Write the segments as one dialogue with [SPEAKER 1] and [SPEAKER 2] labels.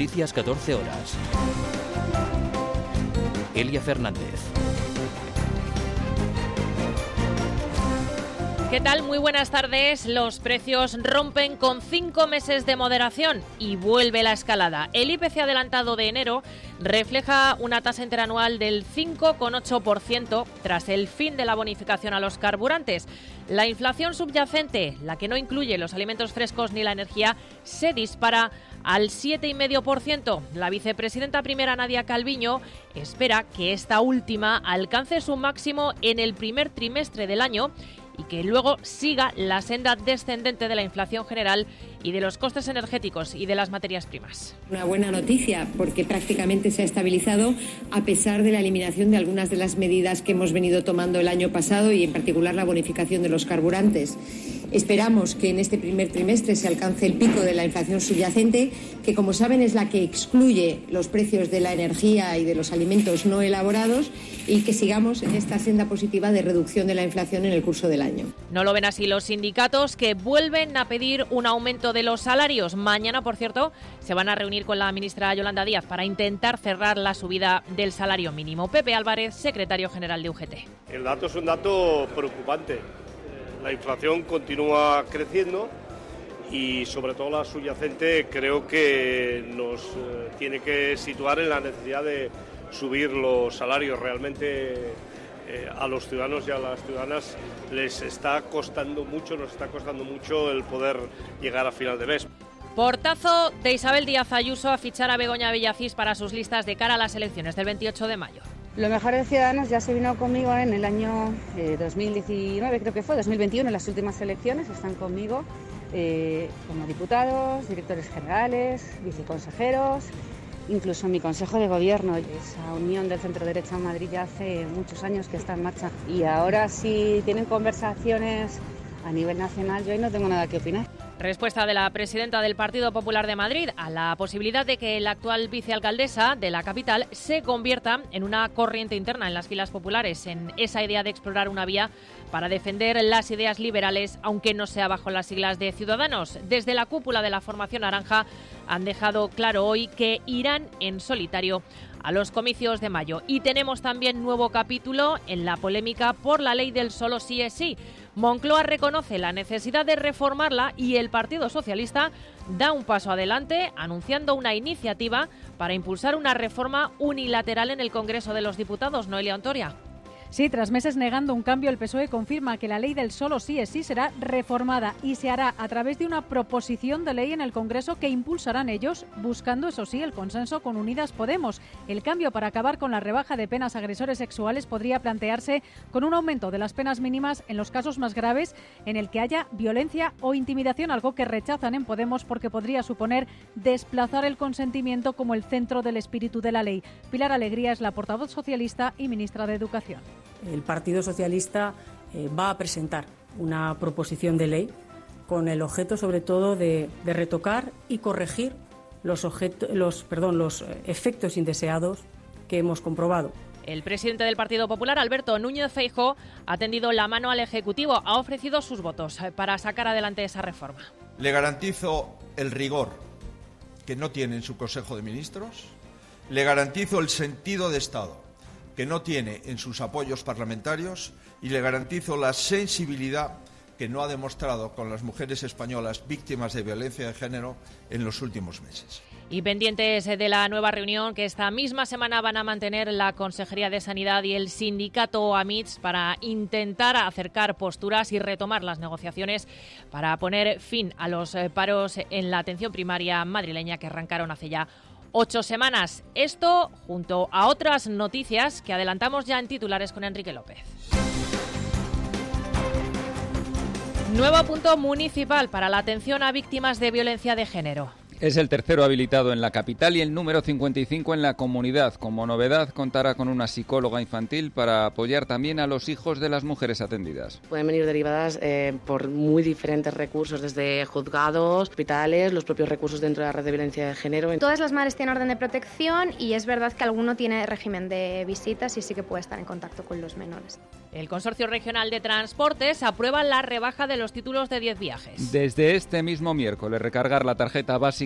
[SPEAKER 1] Noticias 14 horas. Elia Fernández.
[SPEAKER 2] ¿Qué tal? Muy buenas tardes. Los precios rompen con 5 meses de moderación y vuelve la escalada. El IPC adelantado de enero refleja una tasa interanual del 5,8% tras el fin de la bonificación a los carburantes. La inflación subyacente, la que no incluye los alimentos frescos ni la energía, se dispara al 7,5%. La vicepresidenta primera, Nadia Calviño, espera que esta última alcance su máximo en el primer trimestre del año y que luego siga la senda descendente de la inflación general y de los costes energéticos y de las materias primas.
[SPEAKER 3] Una buena noticia, porque prácticamente se ha estabilizado a pesar de la eliminación de algunas de las medidas que hemos venido tomando el año pasado y en particular la bonificación de los carburantes. Esperamos que en este primer trimestre se alcance el pico de la inflación subyacente, que como saben es la que excluye los precios de la energía y de los alimentos no elaborados, y que sigamos en esta senda positiva de reducción de la inflación en el curso del año.
[SPEAKER 2] No lo ven así los sindicatos, que vuelven a pedir un aumento de los salarios. Mañana, por cierto, se van a reunir con la ministra Yolanda Díaz para intentar cerrar la subida del salario mínimo. Pepe Álvarez, secretario general de UGT.
[SPEAKER 4] El dato es un dato preocupante. La inflación continúa creciendo y sobre todo la subyacente creo que nos tiene que situar en la necesidad de subir los salarios. Realmente a los ciudadanos y a las ciudadanas les está costando mucho, nos está costando mucho el poder llegar a final de mes.
[SPEAKER 2] Portazo de Isabel Díaz Ayuso a fichar a Begoña Villacís para sus listas de cara a las elecciones del 28 de mayo.
[SPEAKER 5] Lo mejor de Ciudadanos ya se vino conmigo en el año 2019, creo que fue, 2021, en las últimas elecciones. Están conmigo como diputados, directores generales, viceconsejeros, incluso mi consejo de gobierno. Esa unión del centro-derecha en Madrid ya hace muchos años que está en marcha. Y ahora, si tienen conversaciones a nivel nacional, yo ahí no tengo nada que opinar.
[SPEAKER 2] Respuesta de la presidenta del Partido Popular de Madrid a la posibilidad de que la actual vicealcaldesa de la capital se convierta en una corriente interna en las filas populares, en esa idea de explorar una vía para defender las ideas liberales, aunque no sea bajo las siglas de Ciudadanos. Desde la cúpula de la formación naranja han dejado claro hoy que irán en solitario a los comicios de mayo. Y tenemos también nuevo capítulo en la polémica por la ley del solo sí es sí. Moncloa reconoce la necesidad de reformarla y el Partido Socialista da un paso adelante anunciando una iniciativa para impulsar una reforma unilateral en el Congreso de los Diputados. Noelia Ontoria.
[SPEAKER 6] Sí, tras meses negando un cambio, el PSOE confirma que la ley del solo sí es sí será reformada y se hará a través de una proposición de ley en el Congreso que impulsarán ellos, buscando, eso sí, el consenso con Unidas Podemos. El cambio para acabar con la rebaja de penas a agresores sexuales podría plantearse con un aumento de las penas mínimas en los casos más graves en el que haya violencia o intimidación, algo que rechazan en Podemos porque podría suponer desplazar el consentimiento como el centro del espíritu de la ley. Pilar Alegría es la portavoz socialista y ministra de Educación.
[SPEAKER 7] El Partido Socialista va a presentar una proposición de ley con el objeto, sobre todo, de retocar y corregir los efectos indeseados que hemos comprobado.
[SPEAKER 2] El presidente del Partido Popular, Alberto Núñez Feijóo, ha tendido la mano al Ejecutivo, ha ofrecido sus votos para sacar adelante esa reforma.
[SPEAKER 8] Le garantizo el rigor que no tiene en su Consejo de Ministros, le garantizo el sentido de Estado que no tiene en sus apoyos parlamentarios y le garantizo la sensibilidad que no ha demostrado con las mujeres españolas víctimas de violencia de género en los últimos meses.
[SPEAKER 2] Y pendientes de la nueva reunión que esta misma semana van a mantener la Consejería de Sanidad y el sindicato AMITS para intentar acercar posturas y retomar las negociaciones para poner fin a los paros en la atención primaria madrileña que arrancaron hace ya 8 semanas. Esto junto a otras noticias que adelantamos ya en titulares con Enrique López. Nuevo punto municipal para la atención a víctimas de violencia de género.
[SPEAKER 9] Es el tercero habilitado en la capital y el número 55 en la comunidad. Como novedad, contará con una psicóloga infantil para apoyar también a los hijos de las mujeres atendidas.
[SPEAKER 10] Pueden venir derivadas por muy diferentes recursos, desde juzgados, hospitales, los propios recursos dentro de la red de violencia de género.
[SPEAKER 11] Todas las madres tienen orden de protección y es verdad que alguno tiene régimen de visitas y sí que puede estar en contacto con los menores.
[SPEAKER 2] El Consorcio Regional de Transportes aprueba la rebaja de los títulos de 10 viajes.
[SPEAKER 9] Desde este mismo miércoles, recargar la tarjeta básica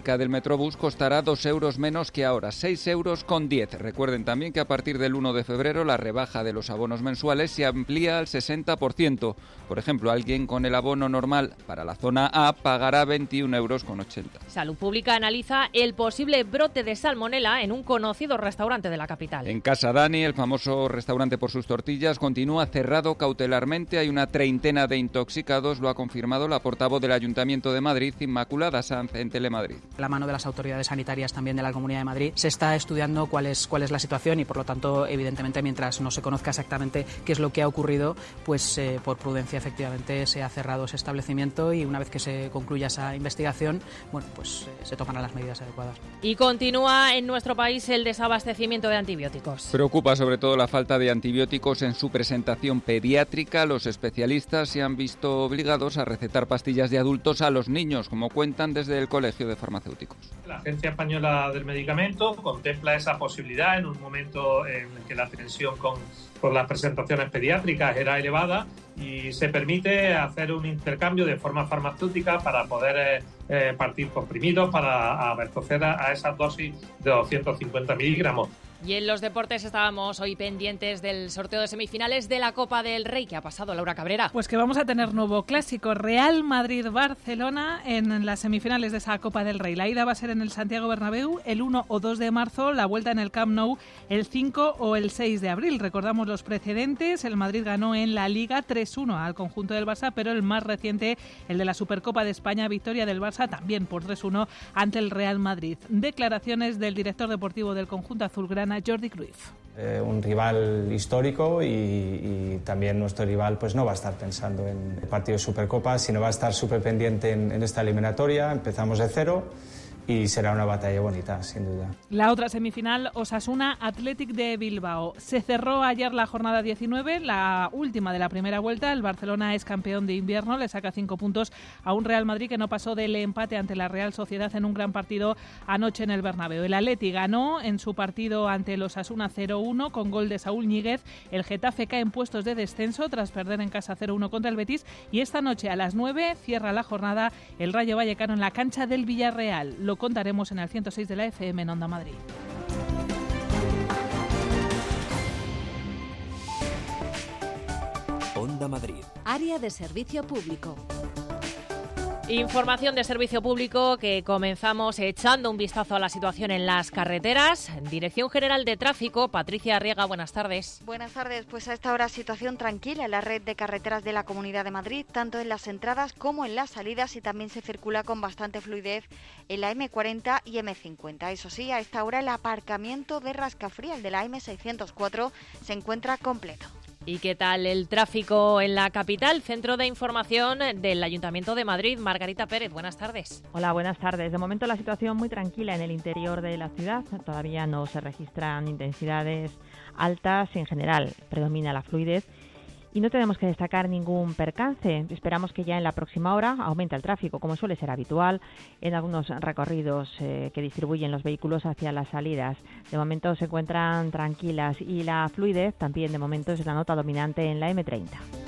[SPEAKER 9] eléctrica del Metrobús costará 2 euros menos que ahora, 6,10 euros. Recuerden también que a partir del 1 de febrero la rebaja de los abonos mensuales se amplía al 60%. Por ejemplo, alguien con el abono normal para la zona A pagará 21,80 euros.
[SPEAKER 2] Salud Pública analiza el posible brote de salmonela en un conocido restaurante de la capital.
[SPEAKER 9] En Casa Dani, el famoso restaurante por sus tortillas, continúa cerrado cautelarmente. Hay una treintena de intoxicados, lo ha confirmado la portavoz del Ayuntamiento de Madrid, Inmaculada Sanz, en Telemadrid.
[SPEAKER 12] La mano de las autoridades sanitarias también de la Comunidad de Madrid se está estudiando cuál es la situación y, por lo tanto, evidentemente, mientras no se conozca exactamente qué es lo que ha ocurrido, pues por prudencia, efectivamente, se ha cerrado ese establecimiento y una vez que se concluya esa investigación, bueno, pues se tomarán las medidas adecuadas.
[SPEAKER 2] Y continúa en nuestro país el desabastecimiento de antibióticos.
[SPEAKER 9] Preocupa sobre todo la falta de antibióticos en su presentación pediátrica. Los especialistas se han visto obligados a recetar pastillas de adultos a los niños, como cuentan desde el Colegio de Farmacéuticos.
[SPEAKER 13] La Agencia Española del Medicamento contempla esa posibilidad en un momento en el que la tensión con las presentaciones pediátricas era elevada y se permite hacer un intercambio de forma farmacéutica para poder partir comprimidos para abastecer a esas dosis de 250 miligramos.
[SPEAKER 2] Y en los deportes estábamos hoy pendientes del sorteo de semifinales de la Copa del Rey. ¿Qué ha pasado, Laura Cabrera?
[SPEAKER 14] Pues que vamos a tener nuevo clásico, Real Madrid-Barcelona en las semifinales de esa Copa del Rey. La ida va a ser en el Santiago Bernabéu el 1 o 2 de marzo, la vuelta en el Camp Nou el 5 o el 6 de abril. Recordamos los precedentes, el Madrid ganó en la Liga 3-1 al conjunto del Barça, pero el más reciente, el de la Supercopa de España, victoria del Barça también por 3-1 ante el Real Madrid. Declaraciones del director deportivo del conjunto azulgrana, Jordi Cruyff.
[SPEAKER 15] Un rival histórico y también nuestro rival pues no va a estar pensando en el partido de Supercopa, sino va a estar súper pendiente en esta eliminatoria. Empezamos de cero y será una batalla bonita, sin duda.
[SPEAKER 14] La otra semifinal, Osasuna Athletic de Bilbao. Se cerró ayer la jornada 19, la última de la primera vuelta. El Barcelona es campeón de invierno, le saca 5 puntos a un Real Madrid que no pasó del empate ante la Real Sociedad en un gran partido anoche en el Bernabéu. El Athletic ganó en su partido ante el Osasuna 0-1 con gol de Saúl Ñíguez. El Getafe cae en puestos de descenso tras perder en casa 0-1 contra el Betis. Y esta noche a las 9 cierra la jornada el Rayo Vallecano en la cancha del Villarreal. Lo contaremos en el 106 de la FM en Onda Madrid.
[SPEAKER 1] Onda Madrid.
[SPEAKER 16] Área de servicio público.
[SPEAKER 2] Información de servicio público que comenzamos echando un vistazo a la situación en las carreteras. Dirección General de Tráfico, Patricia Arriaga, buenas tardes.
[SPEAKER 17] Buenas tardes, pues a esta hora situación tranquila en la red de carreteras de la Comunidad de Madrid, tanto en las entradas como en las salidas, y también se circula con bastante fluidez en la M40 y M50. Eso sí, a esta hora el aparcamiento de Rascafrial de la M604 se encuentra completo.
[SPEAKER 2] ¿Y qué tal el tráfico en la capital? Centro de Información del Ayuntamiento de Madrid. Margarita Pérez, buenas tardes.
[SPEAKER 18] Hola, buenas tardes. De momento la situación muy tranquila en el interior de la ciudad. Todavía no se registran intensidades altas. En general predomina la fluidez y no tenemos que destacar ningún percance. Esperamos que ya en la próxima hora aumente el tráfico, como suele ser habitual en algunos recorridos que distribuyen los vehículos hacia las salidas. De momento se encuentran tranquilas y la fluidez también de momento es la nota dominante en la M30.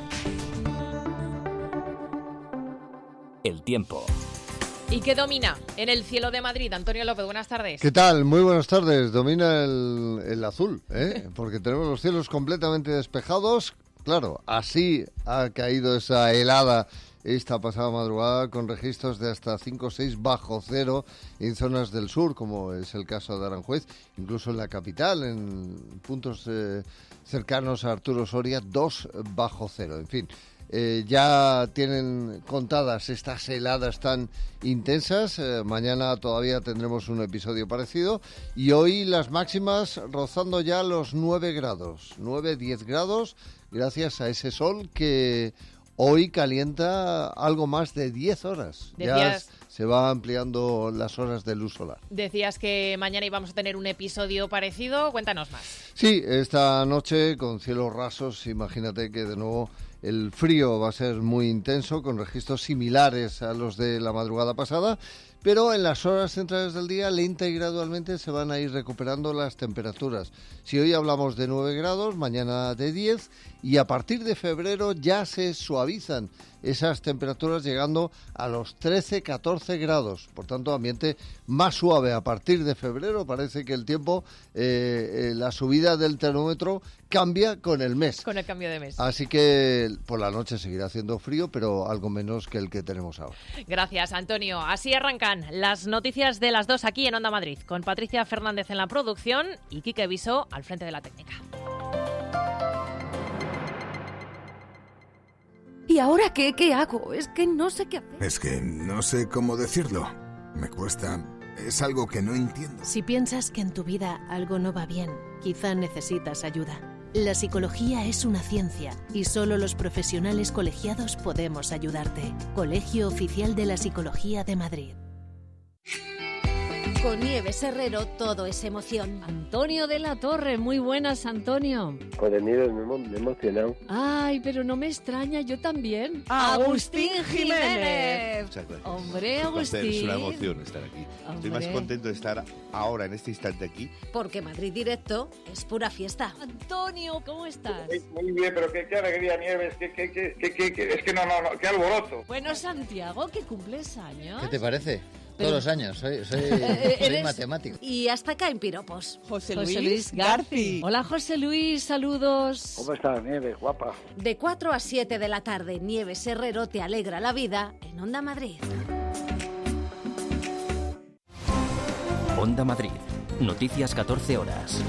[SPEAKER 1] El tiempo.
[SPEAKER 2] ¿Y qué domina en el cielo de Madrid? Antonio López, buenas tardes.
[SPEAKER 19] ¿Qué tal? Muy buenas tardes. Domina el azul, porque tenemos los cielos completamente despejados. Claro, así ha caído esa helada esta pasada madrugada con registros de hasta 5 o 6 bajo cero en zonas del sur, como es el caso de Aranjuez, incluso en la capital, en puntos cercanos a Arturo Soria, 2 bajo cero. En fin, ya tienen contadas estas heladas tan intensas. Mañana todavía tendremos un episodio parecido y hoy las máximas rozando ya los 9 grados, 9-10 grados, gracias a ese sol que hoy calienta algo más de 10 horas. Ya se va ampliando las horas de luz solar.
[SPEAKER 2] Decías que mañana íbamos a tener un episodio parecido. Cuéntanos más.
[SPEAKER 19] Sí, esta noche con cielos rasos, imagínate que de nuevo el frío va a ser muy intenso, con registros similares a los de la madrugada pasada, pero en las horas centrales del día lenta y gradualmente se van a ir recuperando las temperaturas. Si hoy hablamos de 9 grados, mañana de 10, y a partir de febrero ya se suavizan esas temperaturas llegando a los 13-14 grados. Por tanto, ambiente más suave. A partir de febrero parece que el tiempo, la subida del termómetro cambia con el mes.
[SPEAKER 2] Con el cambio de mes.
[SPEAKER 19] Así que por la noche seguirá haciendo frío, pero algo menos que el que tenemos ahora.
[SPEAKER 2] Gracias, Antonio. Así arrancan las noticias de las 2 aquí en Onda Madrid, con Patricia Fernández en la producción y Quique Viso al frente de la técnica.
[SPEAKER 20] ¿Y ahora qué? ¿Qué hago? Es que no sé qué hacer.
[SPEAKER 21] Es que no sé cómo decirlo. Me cuesta. Es algo que no entiendo.
[SPEAKER 16] Si piensas que en tu vida algo no va bien, quizá necesitas ayuda. La psicología es una ciencia y solo los profesionales colegiados podemos ayudarte. Colegio Oficial de la Psicología de Madrid.
[SPEAKER 22] Con Nieves Herrero todo es emoción. Antonio de la Torre, muy buenas, Antonio.
[SPEAKER 23] Joder, Nieves, me he emocionado.
[SPEAKER 22] Ay, pero no me extraña, yo también.
[SPEAKER 24] ¡Agustín Jiménez!
[SPEAKER 22] Hombre, Agustín.
[SPEAKER 24] Es una emoción estar aquí.
[SPEAKER 22] Hombre.
[SPEAKER 24] Estoy más contento de estar ahora, en este instante aquí.
[SPEAKER 22] Porque Madrid Directo es pura fiesta. Antonio, ¿cómo estás?
[SPEAKER 23] Muy bien, pero qué alegría, Nieves, es que no, qué alboroto.
[SPEAKER 22] Bueno, Santiago, que cumples años.
[SPEAKER 25] ¿Qué te parece? Todos los años, soy matemático.
[SPEAKER 22] Y hasta acá en piropos.
[SPEAKER 24] José Luis Garci.
[SPEAKER 22] Hola, José Luis, saludos.
[SPEAKER 23] ¿Cómo estás, Nieves, guapa?
[SPEAKER 22] De 4 a 7 de la tarde, Nieves Herrero te alegra la vida en Onda Madrid.
[SPEAKER 1] Onda Madrid. Noticias 14 horas.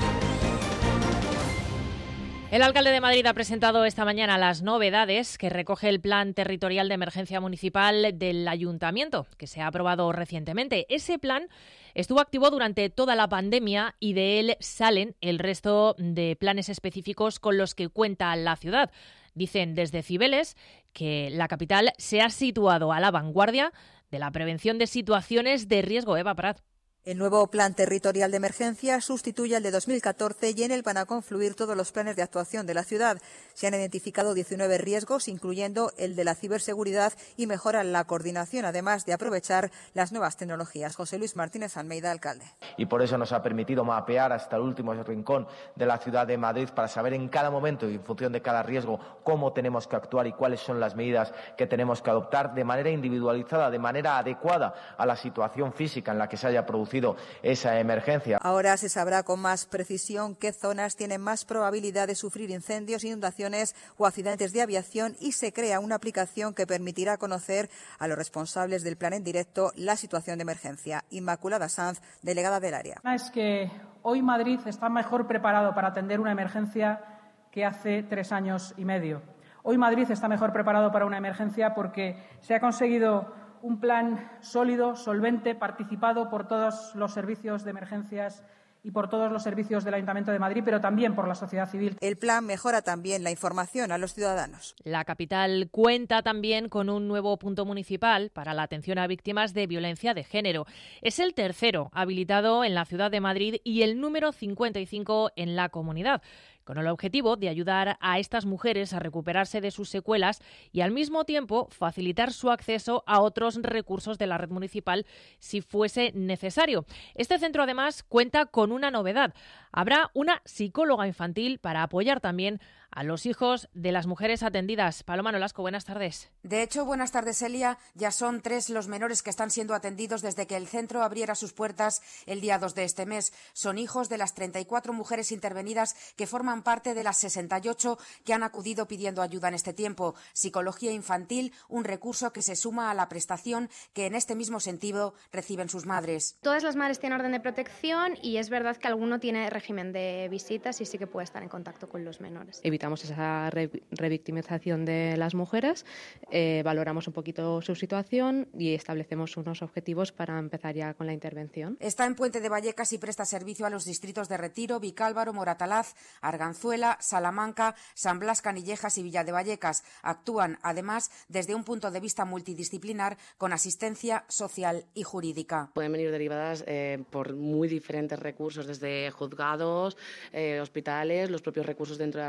[SPEAKER 2] El alcalde de Madrid ha presentado esta mañana las novedades que recoge el Plan Territorial de Emergencia Municipal del Ayuntamiento, que se ha aprobado recientemente. Ese plan estuvo activo durante toda la pandemia y de él salen el resto de planes específicos con los que cuenta la ciudad. Dicen desde Cibeles que la capital se ha situado a la vanguardia de la prevención de situaciones de riesgo. Eva Prat.
[SPEAKER 26] El nuevo Plan Territorial de Emergencia sustituye al de 2014 y en él van a confluir todos los planes de actuación de la ciudad. Se han identificado 19 riesgos, incluyendo el de la ciberseguridad, y mejoran la coordinación, además de aprovechar las nuevas tecnologías. José Luis Martínez Almeida, alcalde.
[SPEAKER 27] Y por eso nos ha permitido mapear hasta el último rincón de la ciudad de Madrid para saber en cada momento y en función de cada riesgo cómo tenemos que actuar y cuáles son las medidas que tenemos que adoptar de manera individualizada, de manera adecuada a la situación física en la que se haya producido esa emergencia.
[SPEAKER 26] Ahora se sabrá con más precisión qué zonas tienen más probabilidad de sufrir incendios, inundaciones o accidentes de aviación, y se crea una aplicación que permitirá conocer a los responsables del plan en directo la situación de emergencia. Inmaculada Sanz, delegada del área.
[SPEAKER 28] Es que hoy Madrid está mejor preparado para atender una emergencia que hace 3 años y medio. Hoy Madrid está mejor preparado para una emergencia porque se ha conseguido un plan sólido, solvente, participado por todos los servicios de emergencias y por todos los servicios del Ayuntamiento de Madrid, pero también por la sociedad civil.
[SPEAKER 26] El plan mejora también la información a los ciudadanos.
[SPEAKER 2] La capital cuenta también con un nuevo punto municipal para la atención a víctimas de violencia de género. Es el tercero habilitado en la ciudad de Madrid y el número 55 en la comunidad, con el objetivo de ayudar a estas mujeres a recuperarse de sus secuelas y al mismo tiempo facilitar su acceso a otros recursos de la red municipal si fuese necesario. Este centro además cuenta con una novedad. Habrá una psicóloga infantil para apoyar también a los hijos de las mujeres atendidas. Paloma Nolasco, buenas tardes.
[SPEAKER 29] De hecho, buenas tardes, Elia. Ya son 3 los menores que están siendo atendidos desde que el centro abriera sus puertas el día 2 de este mes. Son hijos de las 34 mujeres intervenidas que forman parte de las 68 que han acudido pidiendo ayuda en este tiempo. Psicología infantil, un recurso que se suma a la prestación que en este mismo sentido reciben sus madres.
[SPEAKER 11] Todas las madres tienen orden de protección y es verdad que alguno tiene régimen de visitas y sí que puede estar en contacto con los menores.
[SPEAKER 10] Evitamos esa revictimización de las mujeres, valoramos un poquito su situación y establecemos unos objetivos para empezar ya con la intervención.
[SPEAKER 29] Está en Puente de Vallecas y presta servicio a los distritos de Retiro, Vicálvaro, Moratalaz, Arganzuela, Salamanca, San Blas, Canillejas y Villa de Vallecas. Actúan, además, desde un punto de vista multidisciplinar con asistencia social y jurídica.
[SPEAKER 10] Pueden venir derivadas por muy diferentes recursos, desde juzgados, hospitales, los propios recursos dentro de la red de violencia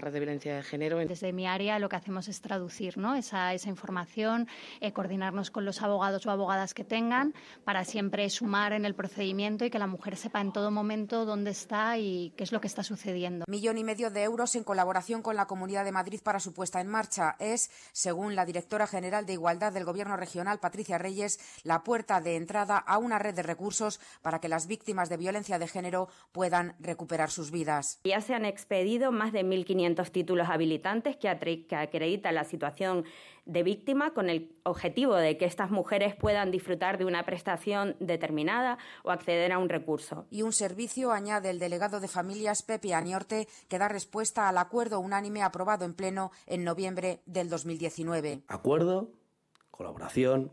[SPEAKER 3] violencia de género.
[SPEAKER 4] Desde mi área lo que hacemos es traducir, ¿no?, esa información, coordinarnos con los abogados o abogadas que tengan para siempre sumar en el procedimiento y que la mujer sepa en todo momento dónde está y qué es lo que está sucediendo.
[SPEAKER 29] 1,5 millones de euros en colaboración con la Comunidad de Madrid para su puesta en marcha. Es, según la directora general de Igualdad del Gobierno regional, Patricia Reyes, la puerta de entrada a una red de recursos para que las víctimas de violencia de género puedan recuperar sus vidas.
[SPEAKER 5] Ya se han expedido más de 1.500 títulos habilitantes que acreditan la situación de víctima con el objetivo de que estas mujeres puedan disfrutar de una prestación determinada o acceder a un recurso.
[SPEAKER 29] Y un servicio, añade el delegado de Familias, Pepe Aniorte, que da respuesta al acuerdo unánime aprobado en pleno en noviembre del 2019.
[SPEAKER 6] Acuerdo, colaboración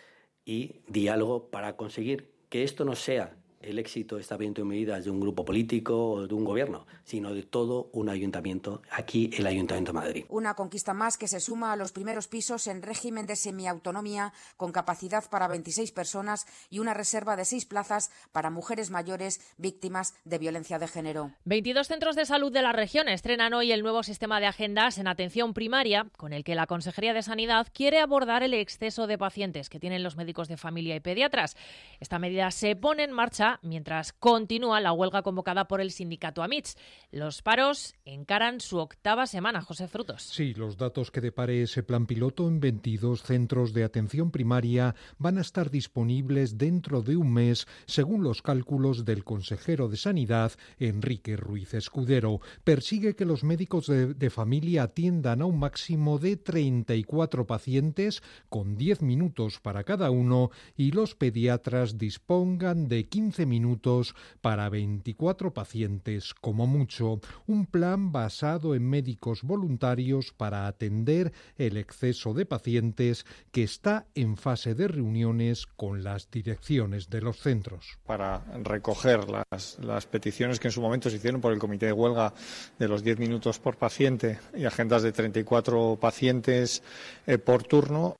[SPEAKER 6] y diálogo para conseguir que esto no sea el éxito, establecimiento de medidas de un grupo político o de un gobierno, sino de todo un ayuntamiento, aquí el Ayuntamiento de Madrid.
[SPEAKER 29] Una conquista más que se suma a los primeros pisos en régimen de semiautonomía con capacidad para 26 personas y una reserva de 6 plazas para mujeres mayores víctimas de violencia de género.
[SPEAKER 2] 22 centros de salud de la región estrenan hoy el nuevo sistema de agendas en atención primaria, con el que la Consejería de Sanidad quiere abordar el exceso de pacientes que tienen los médicos de familia y pediatras. Esta medida se pone en marcha mientras continúa la huelga convocada por el sindicato AMITS. Los paros encaran su 8ª semana. José Frutos.
[SPEAKER 7] Sí, los datos que depare ese plan piloto en 22 centros de atención primaria van a estar disponibles dentro de un mes, según los cálculos del consejero de Sanidad, Enrique Ruiz Escudero. Persigue que los médicos de familia atiendan a un máximo de 34 pacientes, con 10 minutos para cada uno, y los pediatras dispongan de 15 minutos para 24 pacientes como mucho. Un plan basado en médicos voluntarios para atender el exceso de pacientes que está en fase de reuniones con las direcciones de los centros.
[SPEAKER 8] Para recoger las peticiones que en su momento se hicieron por el comité de huelga de los 10 minutos por paciente y agendas de 34 pacientes por turno.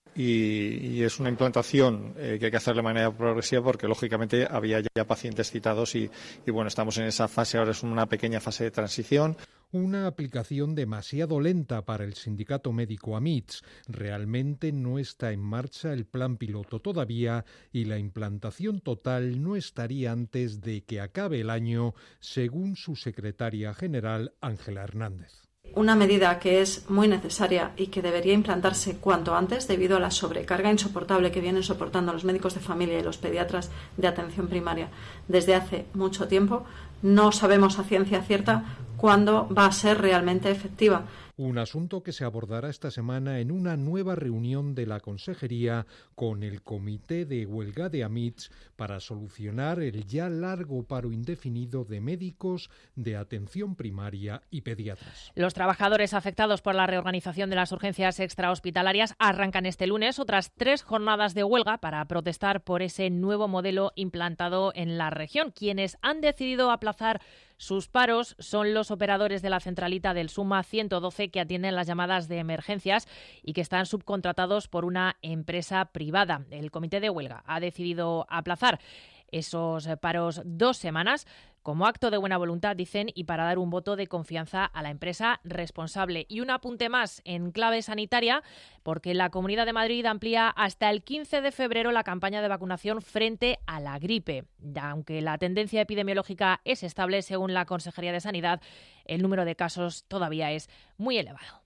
[SPEAKER 8] Y es una implantación que hay que hacer de manera progresiva porque, lógicamente, había ya pacientes citados y bueno, estamos en esa fase, ahora es una pequeña fase de transición.
[SPEAKER 7] Una aplicación demasiado lenta para el sindicato médico AMITS. Realmente no está en marcha el plan piloto todavía y la implantación total no estaría antes de que acabe el año, según su secretaria general, Ángela Hernández.
[SPEAKER 9] Una medida que es muy necesaria y que debería implantarse cuanto antes debido a la sobrecarga insoportable que vienen soportando los médicos de familia y los pediatras de atención primaria desde hace mucho tiempo. No sabemos a ciencia cierta cuándo va a ser realmente efectiva.
[SPEAKER 7] Un asunto que se abordará esta semana en una nueva reunión de la Consejería con el Comité de Huelga de AMITS para solucionar el ya largo paro indefinido de médicos de atención primaria y pediatras.
[SPEAKER 2] Los trabajadores afectados por la reorganización de las urgencias extrahospitalarias arrancan este lunes otras 3 jornadas de huelga para protestar por ese nuevo modelo implantado en la región. Quienes han decidido aplazar sus paros son los operadores de la centralita del Suma 112 que atienden las llamadas de emergencias y que están subcontratados por una empresa privada. El comité de huelga ha decidido aplazar esos paros 2 semanas como acto de buena voluntad, dicen, y para dar un voto de confianza a la empresa responsable. Y un apunte más en clave sanitaria, porque la Comunidad de Madrid amplía hasta el 15 de febrero la campaña de vacunación frente a la gripe. Aunque la tendencia epidemiológica es estable, según la Consejería de Sanidad, el número de casos todavía es muy elevado.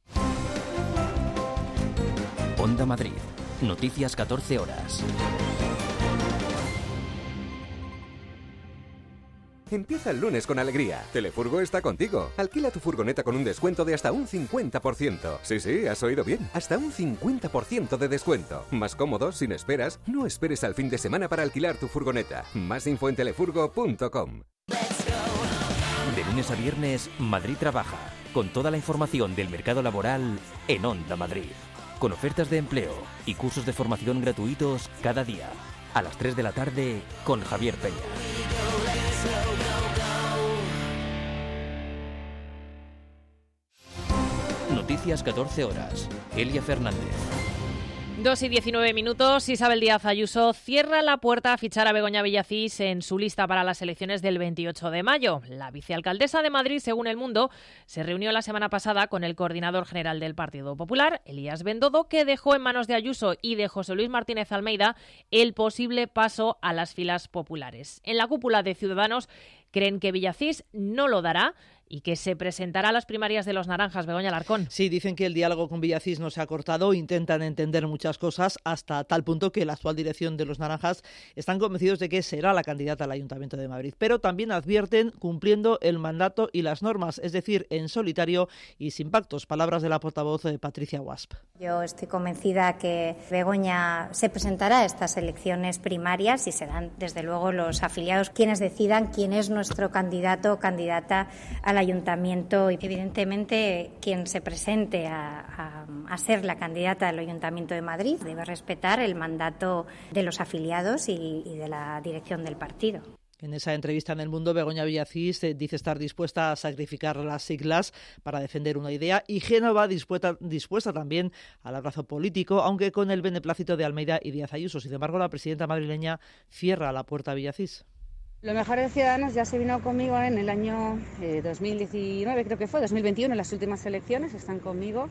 [SPEAKER 1] Onda Madrid. Noticias 14 horas.
[SPEAKER 12] Empieza el lunes con alegría. Telefurgo está contigo. Alquila tu furgoneta con un descuento de hasta un 50%. Sí, has oído bien. Hasta un 50% de descuento. Más cómodo, sin esperas. No esperes al fin de semana para alquilar tu furgoneta. Más info en telefurgo.com.
[SPEAKER 1] De lunes a viernes, Madrid trabaja. Con toda la información del mercado laboral en Onda Madrid. Con ofertas de empleo y cursos de formación gratuitos cada día. A las 3 de la tarde con Javier Peña. Noticias 14 horas. Elia Fernández.
[SPEAKER 2] 2:19. Isabel Díaz Ayuso cierra la puerta a fichar a Begoña Villacís en su lista para las elecciones del 28 de mayo. La vicealcaldesa de Madrid, según El Mundo, se reunió la semana pasada con el coordinador general del Partido Popular, Elías Bendodo, que dejó en manos de Ayuso y de José Luis Martínez Almeida el posible paso a las filas populares. En la cúpula de Ciudadanos creen que Villacís no lo dará y que se presentará a las primarias de los naranjas. Begoña Alarcón.
[SPEAKER 3] Sí, dicen que el diálogo con Villacís no se ha cortado, intentan entender muchas cosas, hasta tal punto que la actual dirección de los naranjas están convencidos de que será la candidata al Ayuntamiento de Madrid. Pero también advierten cumpliendo el mandato y las normas, es decir, en solitario y sin pactos. Palabras de la portavoz de Patricia Guasp.
[SPEAKER 13] Yo estoy convencida que Begoña se presentará a estas elecciones primarias y serán, desde luego, los afiliados quienes decidan quién es nuestro candidato o candidata al Ayuntamiento. Evidentemente, quien se presente a ser la candidata al Ayuntamiento de Madrid debe respetar el mandato de los afiliados y de la dirección del partido.
[SPEAKER 3] En esa entrevista en El Mundo, Begoña Villacís dice estar dispuesta a sacrificar las siglas para defender una idea y Génova dispuesta también al abrazo político, aunque con el beneplácito de Almeida y Díaz Ayuso. Sin embargo, la presidenta madrileña cierra la puerta a Villacís.
[SPEAKER 14] Lo mejor de Ciudadanos ya se vino conmigo en el año 2019, creo que fue, 2021, en las últimas elecciones. Están conmigo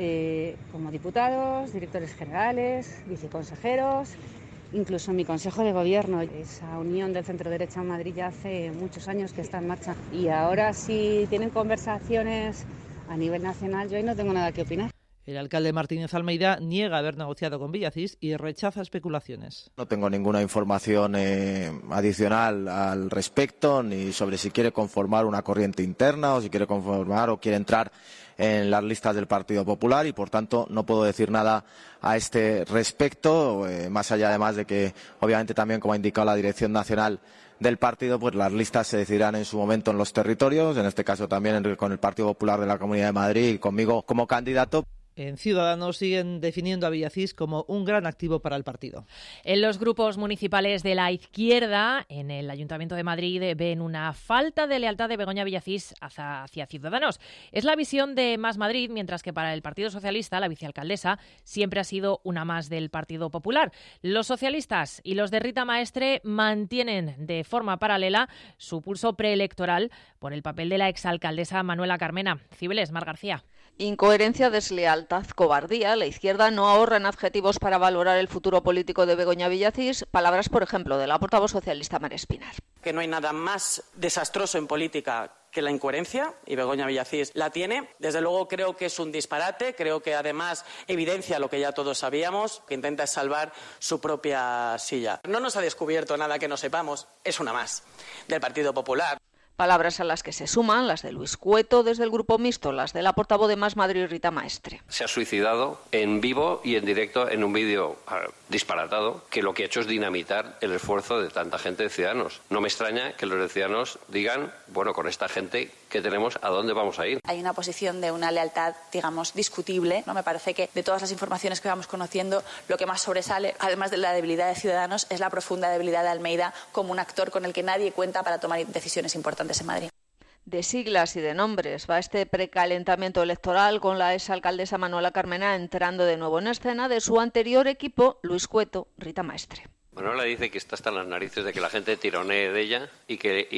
[SPEAKER 14] como diputados, directores generales, viceconsejeros, incluso mi Consejo de Gobierno. Esa unión del centro-derecha en Madrid ya hace muchos años que está en marcha. Y ahora, si tienen conversaciones a nivel nacional, yo ahí no tengo nada que opinar.
[SPEAKER 3] El alcalde Martínez Almeida niega haber negociado con Villacís y rechaza especulaciones.
[SPEAKER 27] No tengo ninguna información adicional al respecto, ni sobre si quiere conformar una corriente interna o si quiere conformar o quiere entrar en las listas del Partido Popular y, por tanto, no puedo decir nada a este respecto, más allá además de que, obviamente, también, como ha indicado la Dirección Nacional del partido, pues las listas se decidirán en su momento en los territorios, en este caso también con el Partido Popular de la Comunidad de Madrid y conmigo como candidato.
[SPEAKER 3] En Ciudadanos siguen definiendo a Villacís como un gran activo para el partido.
[SPEAKER 2] En los grupos municipales de la izquierda, en el Ayuntamiento de Madrid, ven una falta de lealtad de Begoña Villacís hacia Ciudadanos. Es la visión de Más Madrid, mientras que para el Partido Socialista, la vicealcaldesa siempre ha sido una más del Partido Popular. Los socialistas y los de Rita Maestre mantienen de forma paralela su pulso preelectoral por el papel de la exalcaldesa Manuela Carmena. Cibeles, Mar García.
[SPEAKER 15] Incoherencia, deslealtad, cobardía. La izquierda no ahorra en adjetivos para valorar el futuro político de Begoña Villacís. Palabras, por ejemplo, de la portavoz socialista María Espinar.
[SPEAKER 17] Que no hay nada más desastroso en política que la incoherencia, y Begoña Villacís la tiene. Desde luego creo que es un disparate, creo que además evidencia lo que ya todos sabíamos, que intenta salvar su propia silla. No nos ha descubierto nada que no sepamos, es una más del Partido Popular.
[SPEAKER 15] Palabras a las que se suman las de Luis Cueto desde el Grupo Mixto, las de la portavoz de Más Madrid, Rita Maestre.
[SPEAKER 18] Se ha suicidado en vivo y en directo en un vídeo disparatado que lo que ha hecho es dinamitar el esfuerzo de tanta gente de Ciudadanos. No me extraña que los de Ciudadanos digan, bueno, con esta gente que tenemos, ¿a dónde vamos a ir?
[SPEAKER 19] Hay una posición de una lealtad, digamos, discutible, ¿no? Me parece que de todas las informaciones que vamos conociendo, lo que más sobresale, además de la debilidad de Ciudadanos, es la profunda debilidad de Almeida como un actor con el que nadie cuenta para tomar decisiones importantes en Madrid.
[SPEAKER 15] De siglas y de nombres va este precalentamiento electoral con la exalcaldesa Manuela Carmena entrando de nuevo en escena de su anterior equipo, Luis Cueto, Rita Maestre.
[SPEAKER 18] Manuela dice que está hasta las narices de que la gente tironee de ella y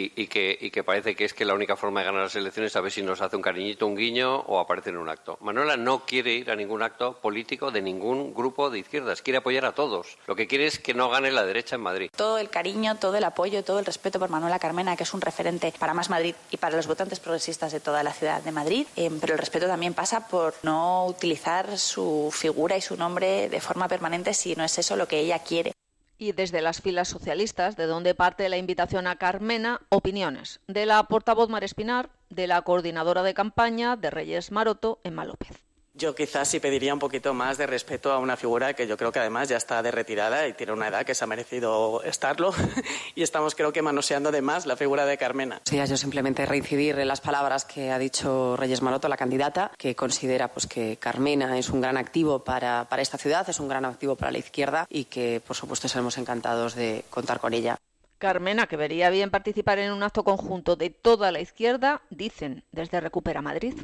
[SPEAKER 18] que parece que es que la única forma de ganar las elecciones es a ver si nos hace un cariñito, un guiño o aparece en un acto. Manuela no quiere ir a ningún acto político de ningún grupo de izquierdas, quiere apoyar a todos. Lo que quiere es que no gane la derecha en Madrid.
[SPEAKER 19] Todo el cariño, todo el apoyo, todo el respeto por Manuela Carmena, que es un referente para Más Madrid y para los votantes progresistas de toda la ciudad de Madrid, pero el respeto también pasa por no utilizar su figura y su nombre de forma permanente si no es eso lo que ella quiere.
[SPEAKER 15] Y desde las filas socialistas, de donde parte la invitación a Carmena, opiniones de la portavoz María Espinar, de la coordinadora de campaña de Reyes Maroto, Emma López.
[SPEAKER 17] Yo quizás sí pediría un poquito más de respeto a una figura que yo creo que además ya está de retirada y tiene una edad que se ha merecido estarlo y estamos creo que manoseando de más la figura de Carmena.
[SPEAKER 20] Sí, yo simplemente reincidir en las palabras que ha dicho Reyes Maroto, la candidata, que considera pues que Carmena es un gran activo para esta ciudad, es un gran activo para la izquierda y que por supuesto seremos encantados de contar con ella.
[SPEAKER 15] Carmena, que vería bien participar en un acto conjunto de toda la izquierda, dicen desde Recupera Madrid.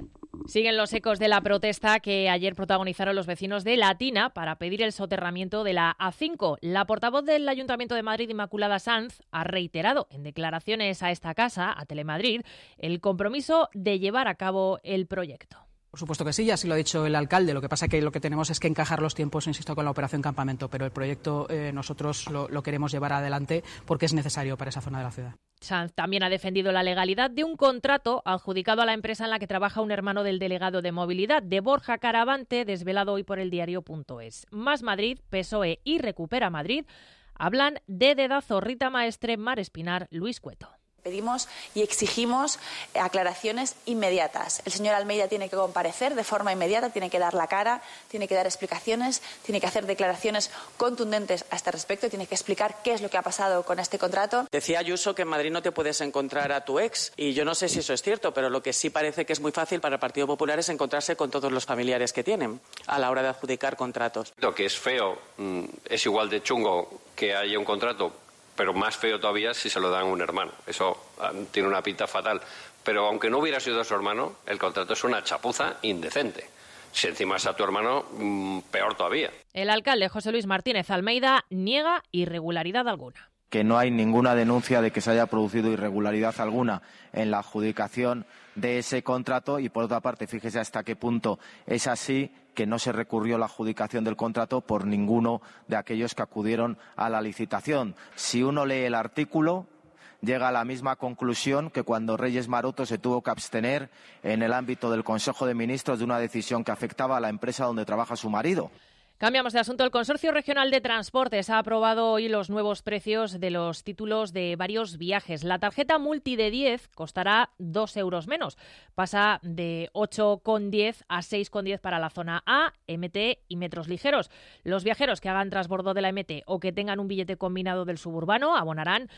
[SPEAKER 2] Siguen los ecos de la protesta que ayer protagonizaron los vecinos de Latina para pedir el soterramiento de la A5. La portavoz del Ayuntamiento de Madrid, Inmaculada Sanz, ha reiterado en declaraciones a esta casa, a Telemadrid, el compromiso de llevar a cabo el proyecto.
[SPEAKER 11] Por supuesto que sí, así lo ha dicho el alcalde. Lo que pasa es que lo que tenemos es que encajar los tiempos, insisto, con la operación Campamento, pero el proyecto nosotros lo queremos llevar adelante porque es necesario para esa zona de la ciudad.
[SPEAKER 2] Sanz también ha defendido la legalidad de un contrato adjudicado a la empresa en la que trabaja un hermano del delegado de movilidad, de Borja Caravante, desvelado hoy por eldiario.es. Más Madrid, PSOE y Recupera Madrid hablan de dedazo. Rita Maestre, Mar Espinar, Luis Cueto.
[SPEAKER 19] Pedimos y exigimos aclaraciones inmediatas. El señor Almeida tiene que comparecer de forma inmediata, tiene que dar la cara, tiene que dar explicaciones, tiene que hacer declaraciones contundentes a este respecto, tiene que explicar qué es lo que ha pasado con este contrato.
[SPEAKER 17] Decía Ayuso que en Madrid no te puedes encontrar a tu ex, y yo no sé si eso es cierto, pero lo que sí parece que es muy fácil para el Partido Popular es encontrarse con todos los familiares que tienen a la hora de adjudicar contratos.
[SPEAKER 18] Lo que es feo es igual de chungo que haya un contrato, pero más feo todavía si se lo dan a un hermano. Eso tiene una pinta fatal. Pero aunque no hubiera sido su hermano, el contrato es una chapuza indecente. Si encima es a tu hermano, peor todavía.
[SPEAKER 2] El alcalde José Luis Martínez Almeida niega irregularidad alguna.
[SPEAKER 27] Que no hay ninguna denuncia de que se haya producido irregularidad alguna en la adjudicación de ese contrato y, por otra parte, fíjese hasta qué punto es así, que no se recurrió la adjudicación del contrato por ninguno de aquellos que acudieron a la licitación. Si uno lee el artículo, llega a la misma conclusión que cuando Reyes Maroto se tuvo que abstener en el ámbito del Consejo de Ministros de una decisión que afectaba a la empresa donde trabaja su marido.
[SPEAKER 2] Cambiamos de asunto. El Consorcio Regional de Transportes ha aprobado hoy los nuevos precios de los títulos de varios viajes. La tarjeta multi de 10 costará 2 euros menos. Pasa de 8,10 a 6,10 para la zona A, MT y metros ligeros. Los viajeros que hagan transbordo de la MT o que tengan un billete combinado del suburbano abonarán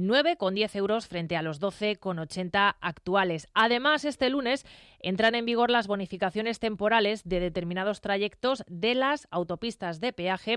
[SPEAKER 2] 9,10 euros frente a los 12,80 actuales. Además, este lunes entran en vigor las bonificaciones temporales de determinados trayectos de las autopistas de peaje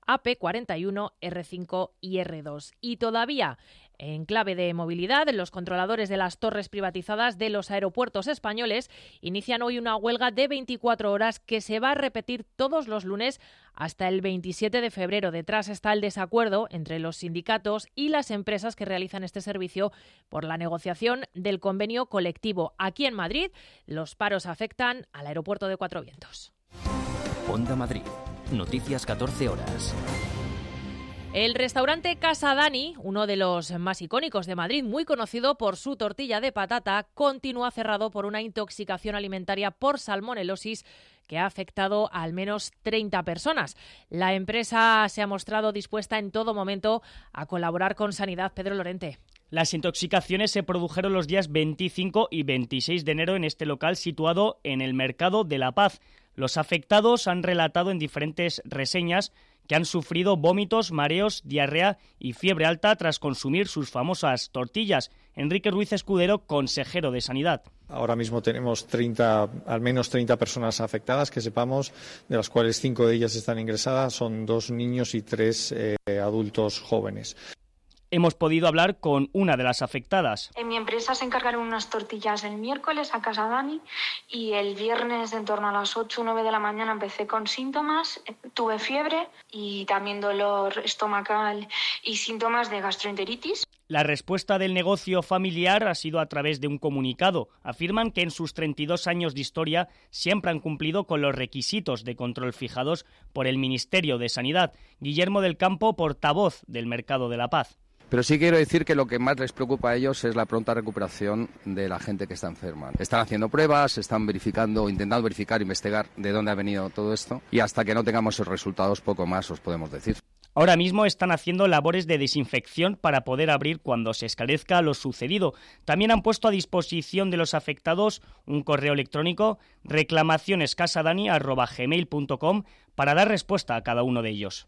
[SPEAKER 2] AP41, R5 y R2. Y todavía, en clave de movilidad, los controladores de las torres privatizadas de los aeropuertos españoles inician hoy una huelga de 24 horas que se va a repetir todos los lunes hasta el 27 de febrero. Detrás está el desacuerdo entre los sindicatos y las empresas que realizan este servicio por la negociación del convenio colectivo. Aquí en Madrid, los paros afectan al aeropuerto de Cuatro Vientos.
[SPEAKER 1] Onda Madrid. Noticias 14 horas.
[SPEAKER 2] El restaurante Casa Dani, uno de los más icónicos de Madrid, muy conocido por su tortilla de patata, continúa cerrado por una intoxicación alimentaria por salmonelosis que ha afectado a al menos 30 personas. La empresa se ha mostrado dispuesta en todo momento a colaborar con Sanidad. Pedro Lorente.
[SPEAKER 16] Las intoxicaciones se produjeron los días 25 y 26 de enero en este local situado en el Mercado de la Paz. Los afectados han relatado en diferentes reseñas que han sufrido vómitos, mareos, diarrea y fiebre alta tras consumir sus famosas tortillas. Enrique Ruiz Escudero, consejero de Sanidad.
[SPEAKER 8] Ahora mismo tenemos al menos 30 personas afectadas, que sepamos, de las cuales 5 de ellas están ingresadas, son 2 niños y 3 adultos jóvenes.
[SPEAKER 16] Hemos podido hablar con una de las afectadas.
[SPEAKER 21] En mi empresa se encargaron unas tortillas el miércoles a Casa Dani y el viernes en torno a las 8 o 9 de la mañana empecé con síntomas, tuve fiebre y también dolor estomacal y síntomas de gastroenteritis.
[SPEAKER 16] La respuesta del negocio familiar ha sido a través de un comunicado. Afirman que en sus 32 años de historia siempre han cumplido con los requisitos de control fijados por el Ministerio de Sanidad. Guillermo del Campo, portavoz del Mercado de la Paz.
[SPEAKER 22] Pero sí quiero decir que lo que más les preocupa a ellos es la pronta recuperación de la gente que está enferma. Están haciendo pruebas, están verificando, intentando verificar, investigar de dónde ha venido todo esto y hasta que no tengamos esos resultados poco más os podemos decir.
[SPEAKER 16] Ahora mismo están haciendo labores de desinfección para poder abrir cuando se esclarezca lo sucedido. También han puesto a disposición de los afectados un correo electrónico reclamacionescasadani@gmail.com para dar respuesta a cada uno de ellos.